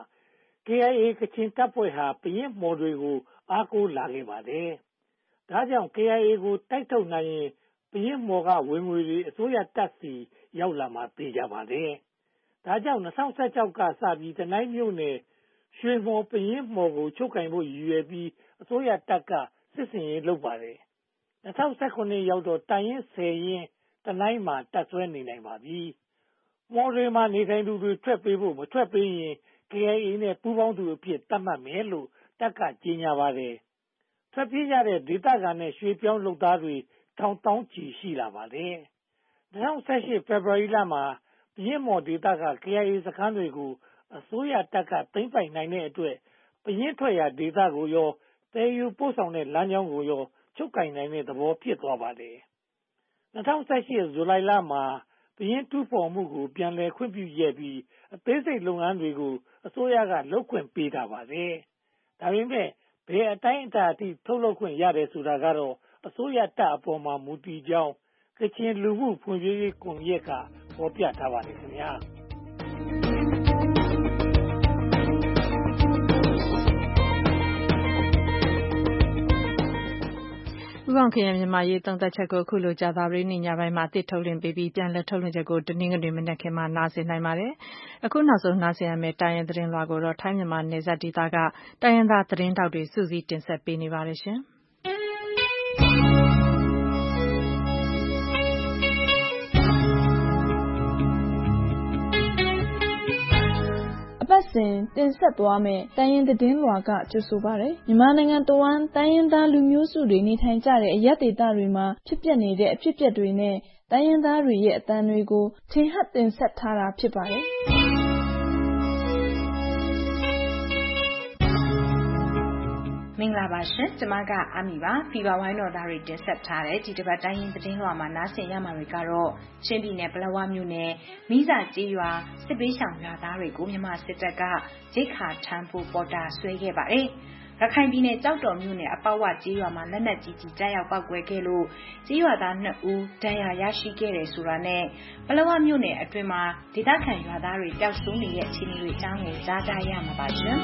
S1: KIA ကချင်တပ်ဖွဲ့ဟာပယင်းမှော်တွေကိုအားကိုးလာခဲ့ပါတယ်။ဒါကြောင့် KIA ကိုတိုက်ထုတ်နိုင်ရင်ပယင်းမှော်ကဝင်ငွေတွေအစိုးရတပ်စီရောက်လာမှာသိကြပါတယ်။ဒါကြောင့်2016ကစပြီးတနိုင်းမြို့နယ်ရွှေမှော်ပယင်းမှော်ကိုချုပ်ကင်ဖို့ရည်ရွယ်ပြီးအစိုးရတပ်ကစစ်ဆင်ရေးလုပ်ပါတယ်။2019ရောက်တော့တိုင်ရင်10ရင်တနိုင်းမှာတပ်ဆွဲနေနိုင်ပါပြီ။မှော်တွေမှာနေထိုင်သူတွေထွက်ပေးဖို့မထွက်ပေးရင် KIA နဲ့ပူးပေါင်းသူအဖြစ်သတ်မှတ်မယ်လို့တပ်ကကြေညာပါတယ်။ထွက်ပြေးကြတဲ့ဒေသခံနဲ့ရွှေပြောင်းလုပ်သားတွေထောင်တောင်းချီရှိလာပါတယ်။2018ဖေဖော်ဝါရီလမှာပယင်းမှော်ဒေသက KIA စခန်းတွေကိုအစိုးရတပ်ကသိမ်းပိုက်နိုင်တဲ့အတွက်ပယင်းထွက်ရာဒေသကိုရောသယ်ယူပို့ဆောင်တဲ့လမ်းကြောင်းကိုရောချုပ်ကင်နိုင်တဲ့သဘောဖြစ်သွားပါတယ်။2018ဇူလိုင်လမှာပယင်းတူးဖော်မှုကိုပြန်လည်ခွင့်ပြုခဲ့ပြီးအသေးစိတ်လုပ်ငန်းတွေကိုအစိုးရကလုပ်ခွင့်ပေးထားပါတယ်။ဒါပေမဲ့ဘယ်အတိုင်းအတာအထိထုတ်လုပ်ခွင့်ရတယ်ဆိုတာကတော့အစိုးရတပ်အပေါ်မှာမူတည်ကြောင်းကချင်လူမှုဖွံ့ဖြိုးရေးကွန်ရက်ကဖော်ပြထားပါတယ်ခင်ဗျာ။
S12: ဦးခေါင်ခင်ရဲ့မြန်မာရေးသုံးသပ်ချက်ကိုအခုလိုကြာသပတေးနေ့ညပိုင်းမှာအသစ်ထုတ်လွှင့်ပေးပြီးပြန်လည်ထုတ်လွှင့်ချက်ကိုတနင်္ဂနွေမနက်ခင်းမှာနားဆင်နိုင်ပါတယ်။အခုနောက်ဆုံးနားဆင်ရမယ့်တိုင်းရင်းသတင်းလွှာကိုတော့ထိုင်းမြန်မာနယ်စပ်ဒေသကတိုင်းရင်းသားသတင်းတောက်တွေစုစည်းတင်ဆက်ပေးနေပါတယ်ရှင်။
S22: ပတ်စဉ်တင်ဆက်သွားမယ့်တိုင်းရင်းသတင်းလွှာကကြိုဆိုပါရယ်မြန်မာနိုင်ငံတဝန်းတိုင်းရင်းသားလူမျိုးစုတွေနေထိုင်ကြတဲ့အရပ်ဒေသတွေမှာဖြစ်ပျက်နေတဲ့အဖြစ်အပျက်တွေနဲ့တိုင်းရင်းသားတွေရဲ့အသံတွေကိုထင်ဟပ်တင်ဆက်ထားတာဖြစ်ပါတယ်။
S4: မင်္ဂလာပါရှင်ကျမကအာမီပါဖီဗာဝိုင်းတော်သားတွေတင်ဆက်ထားတဲ့ဒီတစ်ပတ်တိုင်းရင်းသတင်းလွှာမှာနားဆင်ရမှာတွေကတော့ချင်းပြည်နယ်ပလက်ဝမြို့နယ်မိစာကျေးရွာစစ်ပေးရှောင်ရွာသားတွေကိုမြန်မာစစ်တပ်ကရိတ်ခါထမ်းဖို့ပေါ်တာဆွဲခဲ့ပါတယ်ရခိုင်ပြည်နယ်ကြောက်တော်မြို့နယ်အပေါက်ဝကျေးရွာမှာလက်နက်ကြီးကြားရောက်ပောက်ကွဲခဲ့လို့ကျေးရွာသား2ဦးဒဏ်ရာရရှိခဲ့တယ်ဆိုတာနဲ့ပလက်ဝမြို့နယ်အတွင်းမှာဒေသခံရွာသားတွေပျောက်ဆုံးနေတဲ့အခြေအနေတွေအကြောင်းကိုကြားကြရမှာပါရှင်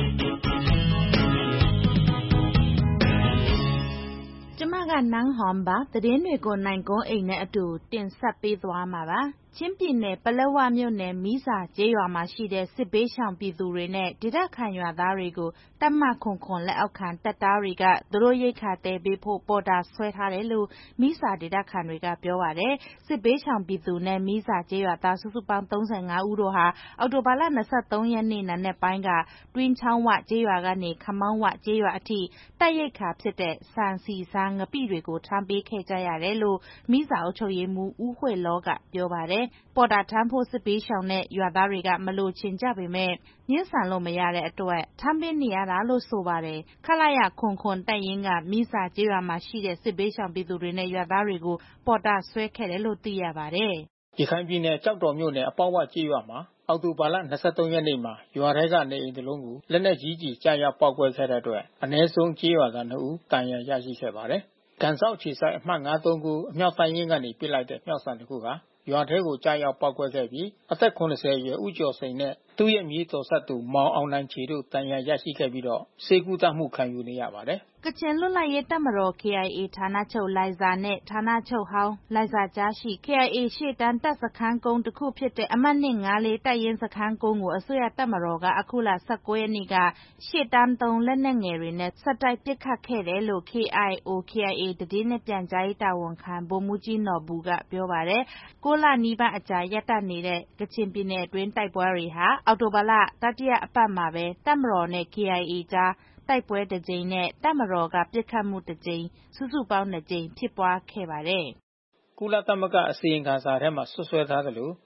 S6: ကျမကနန်းဟွန်ပါသတင်းတွေကိုနိုင်ကုန်းအိမ်နဲ့အတူတင်ဆက်ပေးသွားမှာပါချင်းပြည်နယ်ပလက်ဝမြို့နယ်မီးစာကျေးရွာမှာရှိတဲ့စစ်ဘေးရှောင်ပြည်သူတွေနဲ့ဒေသခံရွာသားတွေကိုတပ်မခွန်လက်အောက်ခံတပ်သားတွေကသူတို့ရိတ်ခါတဲပေးဖို့ပေါ်တာဆွဲထားတယ်လို့မီးစာဒေသခံတွေကပြောပါတယ်စစ်ဘေးရှောင်ပြည်သူနဲ့မီးစာကျေးရွာသားစုစုပေါင်း35ဦးတို့ဟာအောက်တိုဘာလ23ရက်နေ့နံနက်ပိုင်းကတွင်းချောင်းဝကျေးရွာကနေခမောင်းဝကျေးရွာအထိတပ်ရိတ်ခါဖြစ်တဲ့စံစီစားငပိတွေကိုထမ်းပေးခဲ့ကြရတယ်လို့မီးစာအုပ်ချုပ်ရေးမှူးဦးဝှေ့လောကပြောပါတယ်ပေါ်တာထမ်းဖို့စစ်ပေးရှောင်တဲ့ရွာသားတွေကမလိုချင်ကြပေမဲ့ညှင်းဆန်လို့မရတဲ့အတွက်ထမ်းပေးနေရတာလို့ဆိုပါတယ်ခလာရခွန်တပ်ရင်းကမိစာကျေးရွာမှာရှိတဲ့စစ်ပေးရှောင်ပြည်သူတွေနဲ့ရွာသားတွေကိုပေါ်တာဆွဲခဲ့တယ်လို့သိရပါတယ်
S1: ရခိုင်ပြည်နယ်ကြောက်တော်မြို့နယ်အပေါက်ဝကျေးရွာမှာအောက်တိုဘာလ23ရက်နေ့မှာရွာထဲကနေအိမ်တစ်လုံးကိုလက်နက်ကြီးကြားရောက်ပောက်ကွဲခဲ့တဲ့အတွက်အ ਨੇ ဆုံးကျေးရွာသား2ဦးတန်ရာရရှိခဲ့ပါတယ်ကန်ဆောက်ခြေဆိုင်အမှတ်939အမြောက်တိုင်းရင်းကနေပစ်လိုက်တဲ့မြောက်ဆန်တစ်ခုကရွာထဲကိုကြားရောက်ပောက်ကွဲခဲ့ပြီးအသက်80အရွယ်ဦးကျော်စိန်နဲ့သူ့ရဲ့မြေးတော်ဆက်သူမောင်အောင်နိုင်ချေတို့တန်ရာရရှိခဲ့ပြီးတော့ဆေးကုသမှုခံယူနေရပါတယ်
S6: ကချင်လွတ်လပ်ရေးတပ်မတော် KIA ဌာနချုပ်လိုင်ဇာနဲ့ဌာနချုပ်ဟောင်းလိုင်ဇာကြားရှိ KIA ရှေ့တန်းတပ်စခန်းကုန်းတစ်ခုဖြစ်တဲ့အမှတ်254တပ်ရင်းစခန်းကုန်းကိုအစိုးရတပ်မတော်ကအခုလ19ရက်နေ့ကရှေ့တန်း3လက်နက်ငယ်တွေနဲ့ဆက်တိုက်ပစ်ခတ်ခဲ့တယ်လို့ KIO/KIA သတင်းနဲ့ပြန်ကြားရေးတာဝန်ခံဗိုလ်မှူးကြီးနော်ဘူကပြောပါတယ်6လနီးပါးအကြာရပ်တန့်နေတဲ့ကချင်ပြည်နယ်အတွင်းတိုက်ပွဲတွေဟာအောက်တိုဘာလတတိယအပတ်မှာပဲတပ်မတော်နဲ့ KIA ကြားတိုက်ပွဲတစ်ကြိမ်နဲ့တပ်မတော်ကပစ်ခတ်မှုတစ်ကြိမ်စုစုပေါင်း2ကြိမ်ဖြစ်ပွားခဲ့ပါတယ်
S1: ။ကုလသမဂ္ဂအစီရင်ခံစာထဲမှာဆွဆွဲထားသလို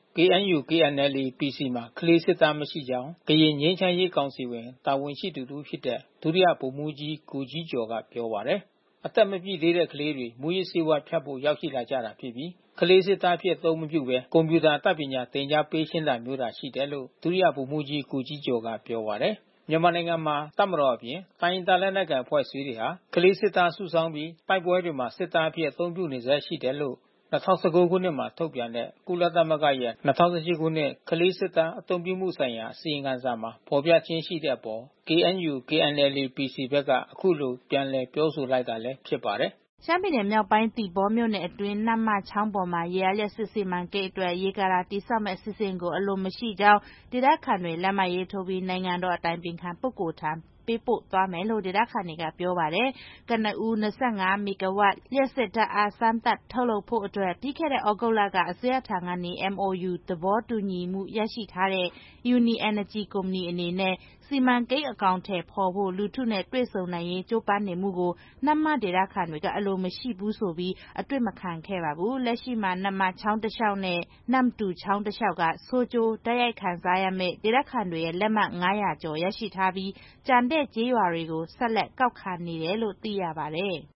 S1: KNU/KNLA-PC မှာကလေးစစ်သားမရှိကြောင်းကရင်ငြိမ်းချမ်းရေးကောင်စီဝင်တာဝန်ရှိသူတို့ဖြစ်တဲ့ဒုတိယဗိုလ်မှူးကြီးကိုကြီးကျော်ကပြောပါတယ်။အသက်မပြည့်သေးတဲ့ကလေးတွေမူရစ်ဆေးဝါးဖြတ်ဖို့ရောက်ရှိလာကြတာဖြစ်ပြီးကလေးစစ်သားဖြစ်သုံးမပြုဘဲကွန်ပျူတာတပ်ပညာသင်ကြားပေးရှင်းတာမျိုးသာရှိတယ်လို့ဒုတိယဗိုလ်မှူးကြီးကိုကြီးကျော်ကပြောပါတယ်။မြန်မာနိုင်ငံမှာတပ်မတော်အပြင်တိုင်းရင်းသားလက်နက်ကိုင်အဖွဲ့အစည်းတွေဟာကလေးစစ်သားစုဆောင်းပြီးတိုက်ပွဲတွေမှာစစ်သားအဖြစ်အသုံးပြုနေဆဲရှိတယ်လို့2019ခုနှစ်မှာထုတ်ပြန်တဲ့ကုလသမဂ္ဂရဲ့2018ခုနှစ်ကလေးစစ်သားအသုံးပြုမှုဆိုင်ရာအစီရင်ခံစာမှာဖော်ပြခြင်းရှိတဲ့အပေါ် KNU/KNLA-PC ဘက်ကအခုလိုပြန်လည်ပြောဆိုလိုက်တာလည်းဖြစ်ပါတယ်
S6: ရှမ်းပြည်နယ်မြောက်ပိုင်းသီပေါမြို့နယ်အတွင်းနတ်မချောင်းပေါ်မှာရေအားလျှပ်စစ်စီမံကိန်းအတွက်ရေကာတာတည်ဆောက်မဲ့အစီအစဉ်ကိုအလိုမရှိကြောင်းဒေသခံတွေလက်မှတ်ရေးထိုးပြီးနိုင်ငံတော်အတိုင်ပင်ခံပုဂ္ဂိုလ်ထံပေးပို့သွားမယ်လို့ဒေသခံတွေကပြောပါတယ်။ကနဦး25မီဂါဝပ်လျှပ်စစ်ဓာတ်အားစမ်းသပ်ထုတ်လုပ်ဖို့အတွက်ပြီးခဲ့တဲ့ဩဂုတ်လကအစိုးရထံကနေ MOU သဘောတူညီမှုရရှိထားတဲ့ Uni Energy ကုမ္ပဏီအနေနဲ့စီမံကိန်းအကောင်အထည်ဖော်ဖို့လူထုနဲ့တွေ့ဆုံနိုင်ရေးကြိုးပမ်းနေမှုကိုနတ်မဒေသခံတွေကအလိုမရှိဘူးဆိုပြီးအတွေ့မခံခဲ့ပါဘူး။လက်ရှိမှာနတ်မချောင်းတစ်လျှောက်နဲ့နမ်တူချောင်းတစ်လျှောက်ကဆိုးကျိုးတိုက်ရိုက်ခံစားရမယ့်ဒေသခံတွေရဲ့လက်မှတ်900ကျော်ရရှိထားပြီးကြံတဲ့ကျေးရွာတွေကိုဆက်လက်ကောက်ခံနေတယ်လို့သိရပါတယ်။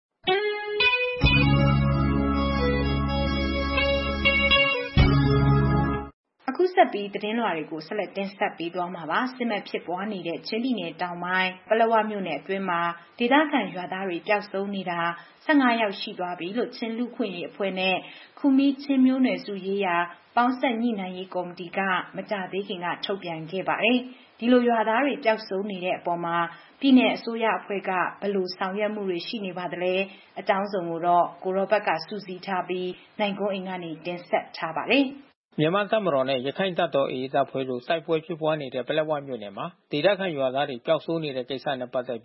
S4: အခုဆက်ပြီးသတင်းလွှာတွေကိုဆက်လက်တင်ဆက်ပေးသွားမှာပါစစ်မှန်ဖြစ်ပွားနေတဲ့ချင်းပြည်နယ်တောင်ပိုင်းပလက်ဝမြို့နယ်အတွင်းမှာဒေသခံရွာသားတွေပျောက်ဆုံးနေတာ15ယောက်ရှိသွားပြီလို့ချင်းလူခွင့်ရေးအဖွဲ့နဲ့ခူမီချင်းမျိုးနွယ်စုရေးရာပေါင်းဆက်ညှိနှိုင်းရေးကော်မတီကမကြသေးခင်ကထုတ်ပြန်ခဲ့ပါတယ်ဒီလိုရွာသားတွေပျောက်ဆုံးနေတဲ့အပေါ်မှာပြည်내အစိုးရအဖွဲ့ကဘယ်လိုဆောင်ရွက်မှုတွေရှိနေပါသလဲအကြောင်းစုံကိုတော့ကိုရောဘတ်ကစူးစီးထားပြီးနိုင်ကုန်းအိမ်ကနေတင်ဆက်ထားပါတယ်
S1: မြန်မာတပ်မတော်နဲ့ရခိုင်တပ်တော် AA တပ်ဖွဲ့တို့တိုက်ပွဲဖြစ်ပွားနေတဲ့ပလက်ဝမြို့နယ်မှာဒေသခံရွာသားတွေပျောက်ဆုံးနေတဲ့ကိစ္စနဲ့ပတ်သက်ပြီးပြ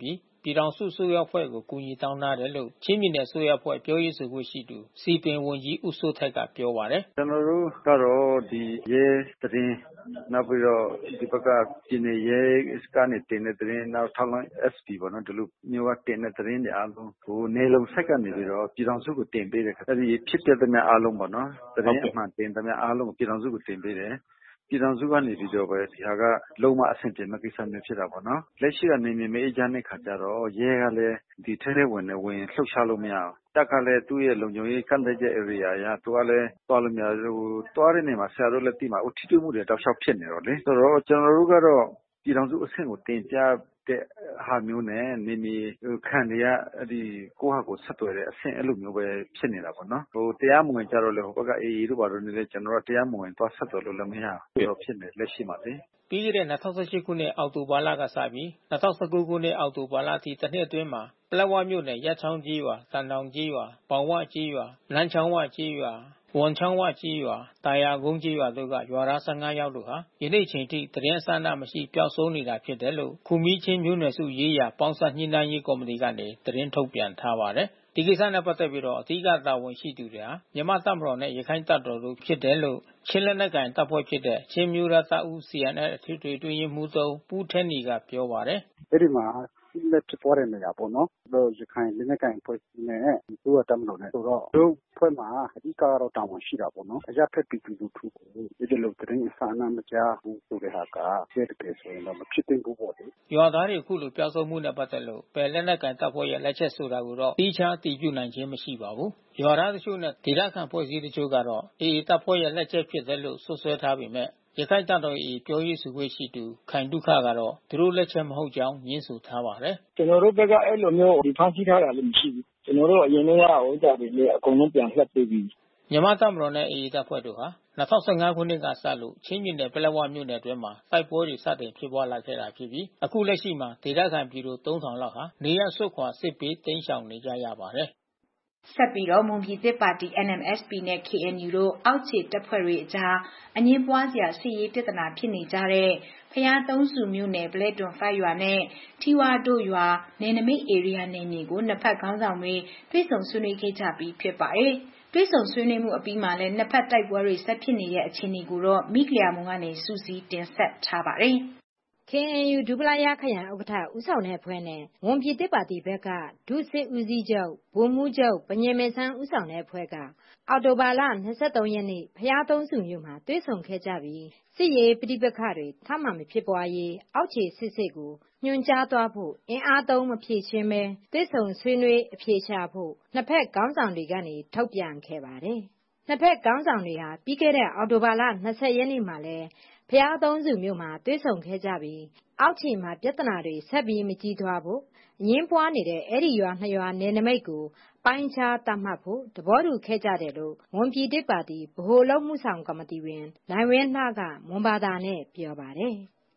S8: ပြည်ထောင်စုအစိုးရအဖွဲ့ကိုကူညီတောင်းထားတယ်လို့ချင်းပြည်နယ်အစိုးရအဖွဲ့ပြောရေးဆိုခွင့်ရှိသူစီပင်ဝန်ကြီးဦးစိုးထိုက်ကပြောပါတယ်
S9: ။ကျွန်တော်တို့ကတော့ဒီရဲသတင်းနောက်ပြီးတော့ဒီဘက်ကပြည်နယ်ရဲကနေတင်တဲ့သတင်းနောက်ထောက်လိုင်း SP ပေါ့နော်ဒီလိုမျိုးကတင်တဲ့သတင်းတွေအားလုံးကိုနေလုံးဆက်ကနေပြီးတော့ပြည်ထောင်စုကိုတင်ပေးတယ်။အဲဒီဖြစ်တဲ့သမျှအားလုံးပေါ့နော်သတင်းအမှန်တင်သမျှအားလုံးကိုပြည်ထောင်စုကိုတင်ပေးတယ်။ပြည်ထောင်စုကနေပြီးတော့ပဲဒီဟာကလုံးဝအဆင်ပြေမဲ့ကိစ္စမျိုးဖြစ်တာပေါ့နော်လက်ရှိကနေမြေမေးကြတဲ့ခါကျတော့ရဲကလည်းဒီထဲဝင်လှုပ်ရှားလို့မရအောင်တက်ကလည်းသူ့ရဲ့လုံခြုံရေးကန့်သတ်ချက် area ရသူကလည်းသွားလို့မရဘူးသွားတဲ့နေမှာဆရာတို့လည်းသိမှာထိတွေ့မှုတွေတောက်လျှောက်ဖြစ်နေတော့လေဆိုတော့ကျွန်တော်တို့ကတော့ပြည်ထောင်စုအဆင့်ကိုတင်ပြတဲ့ဟာမျိုးနဲ့နေခံတွေကကိုယ့်ဟာကိုယ်ဆက်သွယ်တဲ့အဆင့်အဲ့လိုမျိုးပဲဖြစ်နေတာပေါ့နော်တရားမဝင်ကြတော့လေဟိုဘက်ကအေးတို့ဘာလို့နေလဲကျွန်တော်တို့တရားမဝင်သွားဆက်သွယ်လို့လည်းမရဘူးတော့ဖြစ်နေလက်ရှိမှာလေ
S8: ပြီးခဲ့တဲ့2018ခုနှစ်အောက်တိုဘာလကစပြီး2019ခုနှစ်အောက်တိုဘာလအထိတစ်နှစ်အတွင်းမှာပလက်ဝမြို့နယ်ရချောင်းကြီးရွာတန်တောင်ကြီးရွာပေါင်ဝကြီးရွာလမ်းချောင်းဝကြီးရွာဝန်ချောင်းဝကြီးရွာတာယာကုန်းကြီးရွာတို့ကရွာသား15ယောက်တို့ဟာယနေ့ချိန်ထိသတင်းအစအနမရှိပျောက်ဆုံးနေတာဖြစ်တယ်လို့ခူမီးချင်းမျိုးနွယ်စုရေးရာပေါင်းစပ်ညှိနှိုင်းရေးကော်မတီကနေသတင်းထုတ်ပြန်ထားပါတယ်ဒီကိစ္စနဲ့ပတ်သက်ပြီးတော့အဓိကတာဝန်ရှိသူတွေဟာမြန်မာတပ်မတော်နဲ့ရခိုင်တပ်တော်တို့ဖြစ်တယ်လို့ချင်းလက်နက်ကိုင်တပ်ဖွဲ့ဖြစ်တဲ့ချင်းမျိုးသားတပ်ဦး CNF အထူးတွင်ရေးမှူး3ပူးထက်နီကပြောပါတယ်
S23: အဲဒီမှာလက်ဖြစ်သွားတဲ့နေရာပေါ့နော်ရခိုင်လက်နက်ကိုင်ဖွဲ့နဲ့သူကတပ်မတော်နဲ့ဆိုတော့တို့ဖွဲ့မှာအဓိကတော့တာဝန်ရှိတာပေါ့နော်အကြမ်းဖက်ပြည်သူလူထုကိုဒီလိုသတင်းအစအနမကြားဘူးဆိုတဲ့ဟာကတကယ်ဆိုရင်တော့မဖြစ်သင့်ဘူးပေါ့လေ
S8: ရွာသားတွေအခုလိုပျောက်ဆုံးမှုနဲ့ပတ်သက်လို့ပယ်လက်နက်ကိုင်တပ်ဖွဲ့ရဲ့လက်ချက်ဆိုတာကိုတော့တိကျအတည်ပြုနိုင်ခြင်းမရှိပါဘူးရွာသားတချို့နဲ့ဒေသခံဖွဲ့စည်းတချို့ကတော့AAတပ်ဖွဲ့ရဲ့လက်ချက်ဖြစ်တယ်လို့ဆွဆွဲထားပေမဲ့ရခိုင်တပ်တော်၏ပြောရေးဆိုခွင့်ရှိသူခိုင်ဒုက္ခကတော့သူတို့လက်ချက်မဟုတ်ကြောင်းညင်းဆိုထားပါတယ်
S16: ကျွန်တော်တို့ဘက်ကအဲ့လိုမျိုးဒီဖမ်းဆီးထားတာလည်းမရှိဘူးကျွန်တော်တို့အရင်ကတွေလည်းအကုန်လုံးပြန်လှည့်ပေးပြီး
S8: မြန်မာတပ်မတော်နဲ့ AA တပ်ဖွဲ့တို့ဟာ2015ခုနှစ်ကစလို့ချင်းပြည်နယ်ပလက်ဝမြို့နယ်အတွင်းမှာတိုက်ပွဲတွေစတင်ဖြစ်ပွားလာခဲ့တာဖြစ်ပြီးအခုလက်ရှိမှာဒေသခံပြည်သူ3000လောက်ဟာနေရပ်စွန့်ခွာစစ်ပေးတိမ်းရှောင်နေကြရပါတယ်
S4: ဆက်ပြီးတော့မွန်ပြည်သစ်ပါတီ NMSP နဲ့ KNU တို့အောက်ခြေတပ်ဖွဲ့တွေအကြားအငြင်းပွားစရာစစ်ရေးပြဿနာဖြစ်နေကြတဲ့ဖျားသုံးစုမြို့နယ်ဗလဲတွန်ဖိုက်ရွာနဲ့ထီဝါတို့ရွာနယ်နိမိတ်ဧရိယာနယ်မြေကိုနှစ်ဖက်ခေါင်းဆောင်တွေတွေ့ဆုံဆွေးနွေးခဲ့ကြပြီးဖြစ်ပါတယ်။တွေ့ဆုံဆွေးနွေးမှုအပြီးမှာလည်းနှစ်ဖက်တိုက်ပွဲတွေဆက်ဖြစ်နေတဲ့အခြေအနေကိုတော့မိခလျာမုံကနေစူးစီးတင်ဆက်ထားပါတယ်။
S24: KNU ဒူပလာယာခရိုင်ဥက္ကဋ္ဌဦးဆောင်တဲ့အဖွဲ့နဲ့ဝန်ပြည်သစ်ပါတီဘက်ကဒုစစ်ဦးစီးချုပ်ဗိုလ်မှူးချုပ်ပညင်မဆန်းဦးဆောင်တဲ့အဖွဲ့ကအော်တိုဘာလ23ရက်နေ့ဖျားသုံးစုမြို့မှာတွေ့ဆုံခဲ့ကြပြီးစစ်ရေးပဋိပက္ခတွေထပ်မံမဖြစ်ပွားရေးအောက်ခြေစစ်ကိုညွှန်ကြားသွားဖို့အင်အားသုံးမဖြေရှင်းပဲတွေ့ဆုံဆွေးနွေးအဖြေရှာဖို့နှစ်ဖက်ခေါင်းဆောင်တွေကနေထုတ်ပြန်ခဲ့ပါတယ်။နှစ်ဖက်ခေါင်းဆောင်တွေဟာပြီးခဲ့တဲ့အော်တိုဘာလ20ရက်နေ့မှာလဲဖျားသုံးစုမြို့မှာတွေ့ဆုံခဲ့ကြပြီးအောက်ခြေမှာပြဿနာတွေဆက်ပြီးမကြီးထွားဖို့အငင်းပွားနေတဲ့အဲ့ဒီရွာနှစ်ရွာနယ်နိမိတ်ကိုပိုင်းခြားတတ်မှတ်ဖို့သဘောတူခဲ့ကြတယ်လို့ဝန်ပြည်တစ်ပါတီဗဟိုအလုပ်မှုဆောင်ကော်မတီဝင်နိုင်ဝင်းလှကမွန်ဘာသာနဲ့ပြောပါတယ်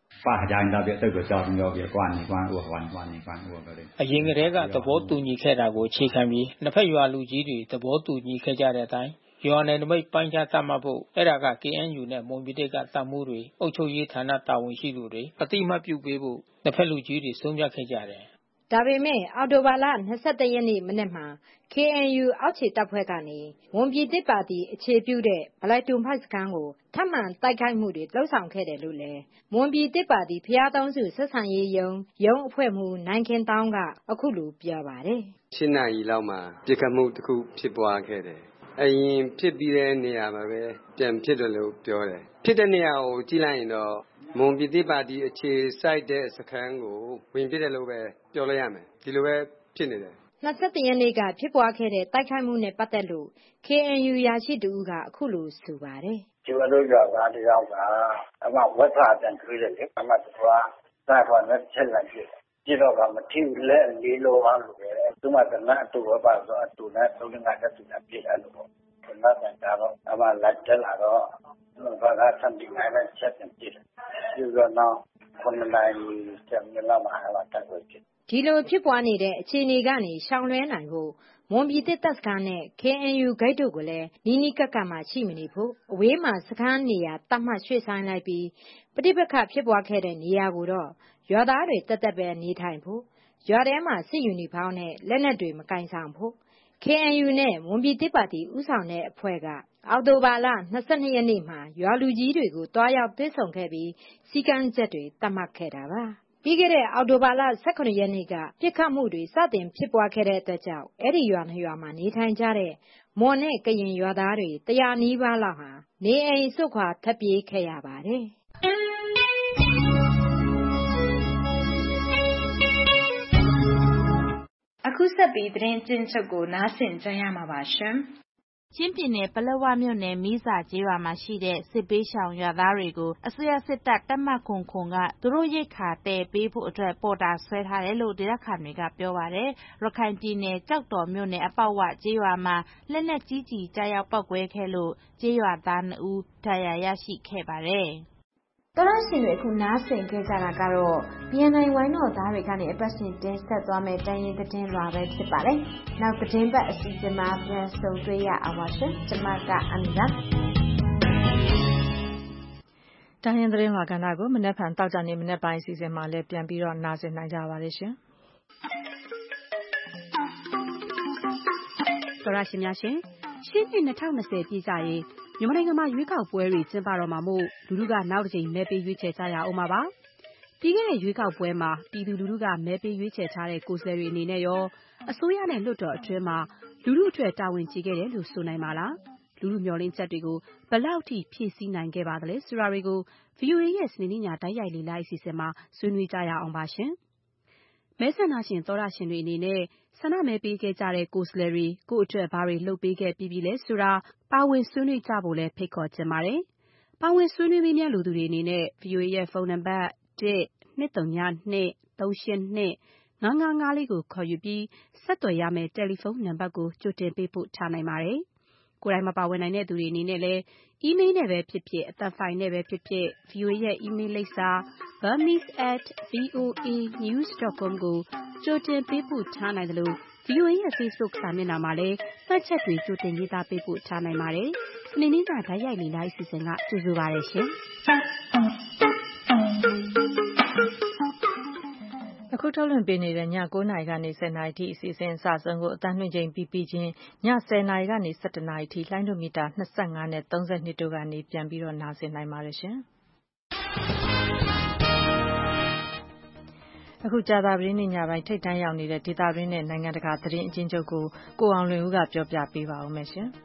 S8: အရင်ကတည်းကသဘောတူညီခဲ့တာကိုအခြေခံပြီးနှစ်ဖက်ရွာလူကြီးတွေသဘောတူညီခဲ့ကြတဲ့အတိုင်းရွာနယ်နိမိတ်ပိုင်းခြားတတ်မှတ်ဖို့အဲ့ဒါက KNU နဲ့မွန်ပြည်သစ်ကတပ်မှုတွေအုပ်ချုပ်ရေးဌာနတာဝန်ရှိသူတွေအတိအမှတ်ပြုပေးဖို့နှစ်ဖက်လူကြီးတွေဆုံးဖြတ်ခဲ့ကြတယ်
S24: ဒါပေမဲ့အော်တိုဘာလ21ရက်နေ့မနေ့မှာ KNU အောက်ခြေတပ်ဖွဲ့ကနေဝန်ပြည်သစ်ပါတီအခြေပြုတဲ့ဗလိုက်တွန်ဖိုက်စခန်းကိုထပ်မံတိုက်ခိုက်မှုတွေလှုပ်ဆောင်ခဲ့တယ်လို့လည်းဝန်ပြည်သစ်ပါတီဖျားသုံးစုဆက်ဆံရေးရုံးအဖွဲ့မှူးနိုင်ခင်တောင်းကအခုလိုပြောပါတယ်
S25: 7နာရီလောက်မှာပြစ်ခတ်မှုတစ်ခုဖြစ်ပွားခဲ့တယ်အရင်ဖြစ်ပြီးတဲ့နေရာမှာပဲပြန်ဖြစ်တယ်လို့ပြောတယ်ဖြစ်တဲ့နေရာကိုကြည့်လိုက်ရင်တော့မွန်ပြည်သစ်ပါတီအခြေစိုက်တဲ့စခန်းကိုဝင်ပြတယ်လို့ပဲပြောလိုက်ရမယ်ဒီလိုပဲဖြစ်နေတယ်
S24: 21ရက်နေ့ကဖြစ်ပွားခဲ့တဲ့တိုက်ခိုက်မှုနဲ့ပတ်သက်လို့ KNU ရာရှိတူကအခုလိုဆိုပါတယ်
S26: ကျမတို့ရွာသားတယောက်ကအမဝက်ဖာပြန်ခွေးတယ်လေအမသွားစားခွာနဲ့ချက်လိုက်ပြည့်တော့ကမထီလက်လေးလိုအောင်လို့ပဲသူမကလည်းအတူပဲပါဆိုအတူနဲ့သုံးငါးတက်သူနဲ့ပြည့်အဲ့လိုပေါ့ဒီမှာကတော့အမလက်တက်လာတော့ဘာသာဆန်ဒီနိုင်နဲ့ချက်ပြန်ပြည့်တယ်ဒီကတော့9နိုင်7လောက်မှာအဲ့ဒါတက်ကိုပြည့်
S24: ဒီလိုဖြစ်ပွားနေတဲ့အခြေအနေကနေရှောင်လွှဲနိုင်ဖို့မွန်ပြည်သစ်တပ်စခန်းနဲ့ KNU ဂိတ်တို့ကိုလည်းနီးနီးကပ်ကပ်မှရှိမနေဖို့အဝေးမှာစခန်းနေရာတတ်မှတ်ရွှေ့ဆိုင်းလိုက်ပြီးပဋိပက္ခဖြစ်ပွားခဲ့တဲ့နေရာကိုတော့ရွာသားတွေတက်တက်ပဲနေထိုင်ဖို့ရွာထဲမှာစစ်ယူနီဖောင်းနဲ့လက်နက်တွေမကင်ဆောင်ဖို့ KNU နဲ့မွန်ပြည်သစ်ပါတီဦးဆောင်တဲ့အဖွဲ့ကအောက်တိုဘာလ22 ရက်နေ့မှာရွာလူကြီးတွေကိုတွားရောက်တွေ့ဆုံခဲ့ပြီးစည်းကမ်းချက်တွေသတ်မှတ်ခဲ့တာပါ။ပြီးခဲ့တဲ့အောက်တိုဘာလ18 ရက်နေ့ကပြစ်ခတ်မှုတွေစတင်ဖြစ်ပွားခဲ့တဲ့အတွက်ကြောင့်အဲ့ဒီရွာ2ရွာမှာနေထိုင်ကြတဲ့မွန်နဲ့ကရင်ရွာသားတွေ100 နီးပါးလောက်ဟာနေအိမ်စွန့်ခွာထွက်ပြေးခဲ့ရပါတယ်။
S4: အခုဆက်ပြီးသတင်းကျဉ်းချုပ်ကိုနားဆင်ကြရမှာပါရှင်။
S6: ချင်းပြည်နယ်ပလက်ဝမြို့နယ်မီးစာကျေးရွာမှာရှိတဲ့စစ်ပေးရှောင်ရွာသားတွေကိုအစိုးရစစ်တပ်တပ်မခွန်ကသူတို့ရိတ်ခါတဲပေးဖို့အတွက်ပေါ်တာဆွဲထားတယ်လို့ဒေသခံတွေကပြောပါတယ်။ရခိုင်ပြည်နယ်ကြောက်တော်မြို့နယ်အပေါက်ဝကျေးရွာမှာလက်နက်ကြီးကြီးကြားရောက်ပောက်ကွဲခဲ့လို့ကျေးရွာသား2ဦးဒဏ်ရာရရှိခဲ့ပါတယ်။တော်ရရှင်တွေအခုနားဆင်ခဲ့ကြတာကတော့ BNI ဝိုင်းတော်သားတွေကနေအပတ်စဉ်တင်ဆက်သွားမယ့်တိုင်းရင်းသတင်းလွှာပဲဖြစ်ပါတယ်။နောက်သတင်းပတ်အစီအစဉ်မှာပြန်ဆုံတွေ့ရအောင်ပါရှင်။ကျွန်မကအန်ဒါ
S2: တိုင်းရင်းသတင်းလွှာကဏ္ဍကိုမနက်ဖြန်တောက်ကြနေမနက်ပိုင်းအစီအစဉ်မှာလည်းပြန်ပြီးတော့နားဆင်နိုင်ကြပါလိမ့်ရှင်
S5: ။တော်ရရှင်များရှင်ရှင်းနှစ်2020ပြည့်ကြရင်မြန်မာနိုင်ငံမှာရွေးကောက်ပွဲတွေကျင်းပတော့မှာမို့လူထုကနောက်တစ်ကြိမ်မဲပေးရွေးချယ်ကြရအောင်ပါ။ပြီးခဲ့တဲ့ရွေးကောက်ပွဲမှာပြည်သူလူထုကမဲပေးရွေးချယ်ထားတဲ့ကိုယ်စားလှယ်တွေအနေနဲ့ရောအစိုးရနဲ့လွှတ်တော်အတွင်းမှာလူထုအတွက်တာဝန်ကျေခဲ့တယ်လို့ဆိုနိုင်ပါလား။လူထုမျှော်လင့်ချက်တွေကိုဘယ်လောက်ထိဖြည့်ဆည်းနိုင်ခဲ့ပါသလဲဆိုတာတွေကို VOA ရဲ့စနေနေ့ညတိုက်ရိုက်လေ့လာအစီအစဉ်မှာဆွေးနွေးကြရအောင်ပါရှင်။မဲဆန္ဒရှင်သောရရှင်တွေအနေနဲ့ဆန္ဒမဲပေးခဲ့ကြတဲ့ကိုယ်စားလှယ်တွေကိုယ့်အတွက်ဘာတွေလုပ်ပေးခဲ့ပြီးပြီလဲဆိုတာပါဝင်ဆွေးနွေးကြဖို့လဲဖိတ်ခေါ်ချင်ပါတယ်။ပါဝင်ဆွေးနွေးမေးမြန်းလူသူတွေအနေနဲ့ VOA ရဲ့ဖုန်းနံပါတ် 1-232-382-5554ကိုခေါ်ယူပြီးဆက်သွယ်ရမယ့်တယ်လီဖုန်းနံပါတ်ကိုကြိုတင်ပေးပို့ထားနိုင်ပါတယ်။ကိုယ်တိုင်မပါဝင်နိုင်တဲ့သူတွေအနေနဲ့လည်းအီးမေးလ်နဲ့ပဲဖြစ်ဖြစ်အသံဖိုင်နဲ့ပဲဖြစ်ဖြစ် VOA ရဲ့အီးမေးလ်လိပ်စာ burmese@voanews.com ကိုကြိုတင်ပေးပို့ထားနိုင်တယ်လို့ VOA ရဲ့ Facebook စာမျက်နှာမှာလည်းမှတ်ချက်တွေကြိုတင်ရေးသားပေးပို့ထားနိုင်ပါတယ်။စနေနေ့ကဓာတ်ရိုက်လေ့လာအစီအစဉ်ကကြိုဆိုပါရရှင်။
S2: အခုထုတ်လွှင့်ပေးနေတဲ့ည9:00 နာရီကနေ10:00 နာရီထိအစီအစဉ်အစဆုံးကိုအသံလွှင့်ချိန်ပြီးချင်းည10:00 နာရီကနေ17:00 နာရီထိလိုင်းဒိုမီတာ25နဲ့32တို့ကနေပြန်ပြီးတော့နားဆင်နိုင်ပါတယ်ရှင်။အခုကြာသပတေးနေ့ညပိုင်းထိတ်တန့်ရောက်နေတဲ့ဒေသတွင်းနဲ့နိုင်ငံတကာသတင်းအကျဉ်းချုပ်ကိုကိုအောင်လွင်ဦးကပြောပြပေးပါဦးမယ်ရှင်။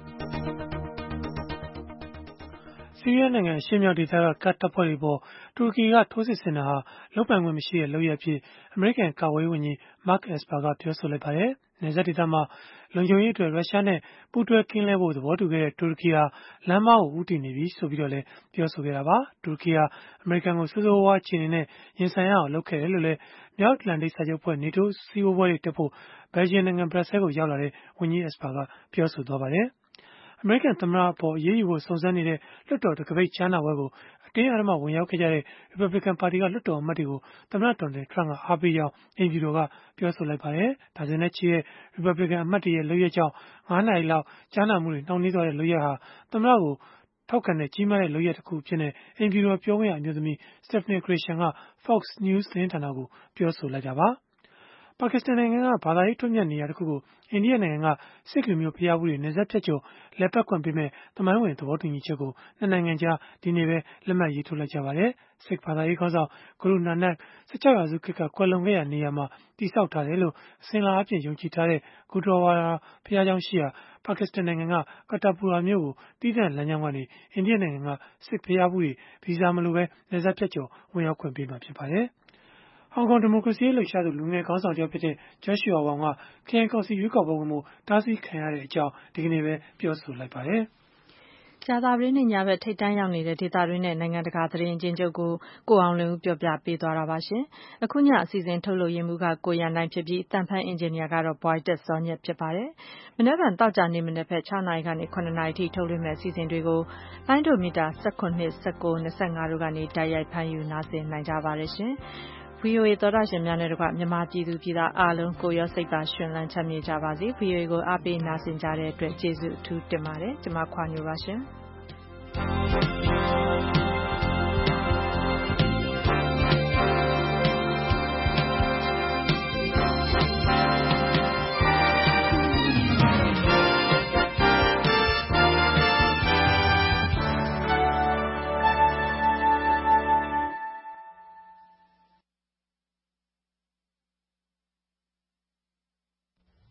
S1: ဆီးရီးယားနိုင်ငံအရှေ့မြောက်ဒေသကကတ်တပ်ဖွဲ့တွေပေါ်တူရကီကထိုးစစ်ဆင်တာဟာလုပ်ပိုင်ခွင့်မရှိတဲ့လုပ်ရပ်ဖြစ်အမေရိကန်ကာကွယ်ရေးဝန်ကြီး Mark Esper ကပြောဆိုလိုက်ပါတယ်။နယ်စပ်ဒေသမှာလုံခြုံရေးအတွက်ရုရှားနဲ့ပူးတွဲကင်းလှည့်ဖို့သဘောတူခဲ့တဲ့တူရကီဟာလမ်းမကိုဦးတည်နေပြီဆိုပြီးတော့လည်းပြောဆိုခဲ့တာပါ။တူရကီဟာအမေရိကန်ကိုစိုးစိုးဝါးအခြေအနေနဲ့ရင်ဆိုင်ရအောင်လုပ်ခဲ့တယ်လို့လည်းမြောက်အတ္တလန်တိတ်စာချုပ်ဖွဲ့ NATO စည်းဝေးပွဲတွေတက်ဖို့ဘယ်လ်ဂျီယံနိုင်ငံဘရပ်ဆဲကိုရောက်လာတဲ့ဝန်ကြီး Esper ကပြောဆိုသွားပါတယ်။အမေရိကန်သမ္မတအပေါ်အရေးယူဖို့စုံစမ်းနေတဲ့လွှတ်တော်တံခါးပိတ်ကြားနာပွဲကိုအတင်းအဓမ္မဝင်ရောက်ခဲ့ကြတဲ့ Republican ပါတီကလွှတ်တော်အမတ်တွေကိုသမ္မတ Donald Trump ကအားပေးကြောင်းအိမ်ဖြူတော်ကပြောဆိုလိုက်ပါတယ်။ဒါဇင်နဲ့ချီတဲ့ Republican အမတ်တွေရဲ့လုပ်ရပ်ကြောင့်9 နာရီလောက်ကြားနာမှုတွေနှောင့်နှေးသွားတဲ့လုပ်ရပ်ဟာသမ္မတကိုထောက်ခံတဲ့ကြီးမားတဲ့လုပ်ရပ်တစ်ခုအဖြစ်နဲ့အိမ်ဖြူတော်ပြောခွင့်ရအမျိုးသမီး Stephanie Grisham က Fox News သတင်းဌာနကိုပြောဆိုလိုက်တာပါ။ပါကစ္စတန်နိုင်ငံကဘာသာရေးထွန်းမြတ်နေရာတစ်ခုကိုအိန္ဒိယနိုင်ငံကစစ်လူမျိုးဖျားဘူးတွေနယ်စပ်ဖြတ်ကျော်လက်ပတ်ခွင့်ပေးမဲ့သမိုင်းဝင်သဘောတူညီချက်ကိုနှစ်နိုင်ငံကြားဒီနေ့ပဲလက်မှတ်ရေးထိုးလိုက်ကြပါတယ်။စစ်ဘာသာရေးခေါင်းဆောင်ဂရုနာနက်16ရာစုခေတ်ကကွယ်လွန်ခဲ့ရနေရာမှာတည်ဆောက်ထားတယ်လို့အစဉ်လာအပြင်ယုံကြည်ထားတဲ့ဂူတော်ဝါဒဖျားเจ้าရှိရာပါကစ္စတန်နိုင်ငံကကတာပူရာမြို့ကိုတည်တဲ့လမ်းကြောင်းကနေအိန္ဒိယနိုင်ငံကစစ်ဖျားဘူးတွေဗီဇာမလိုပဲနယ်စပ်ဖြတ်ကျော်ဝင်ရောက်ခွင့်ပေးမှာဖြစ်ပါတယ်။ဟောင်ကောင်ဒီမိုကရေစီရေးလှုပ်ရှားသူလူငယ်ခေါင်းဆောင်တစ်ယောက်ဖြစ်တဲ့ Joshua Wong ကခရိုင်ကောင်စီရွေးကောက်ပွဲဝင်မှုတားဆီးခံရတဲ့အကြောင်းဒီကနေ့ပဲပြောဆိုလိုက်ပါတယ်
S2: ။ကြာသပတေးနေ့ညဘက်ထိတ်တန့်ရောက်နေတဲ့ဒေသတွင်းနဲ့နိုင်ငံတကာသတင်းအကျဉ်းချုပ်ကိုကိုအောင်လွင်ဦးပြောပြပေးသွားတာပါရှင်။အခုညအစီအစဉ်ထုတ်လို့ရမှုကကိုရန်တိုင်းဖြစ်ပြီးတန်ဖန်အင်ဂျင်နီယာကတော့ Boyd စောညက်ဖြစ်ပါတယ်။မနေ့ကတောက်ကြနေမနေ့ဖက်6နာရီကနေ9နာရီထိထုတ်လွှင့်မဲ့အစီအစဉ်တွေကိုလိုင်းဒိုမီတာ19 19 25တို့ကနေတိုက်ရိုက်ဖမ်းယူနားဆင်နိုင်ကြပါတယ်ရှင်။ VOA သောတာရှင်များနဲ့တကွမြန်မာပြည်သူပြည်သားအားလုံးကိုရောစိတ်ပါရှင်လန်းချမ်းမြေ့ကြပါစေ VOA ကိုအားပေးနာဆင်ကြတဲ့အတွက်ကျေးဇူးအထူးတင်ပါတယ်ကျွန်မခွာညိုပါရှင်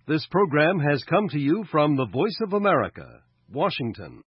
S10: This program has come to you from the Voice of America, Washington.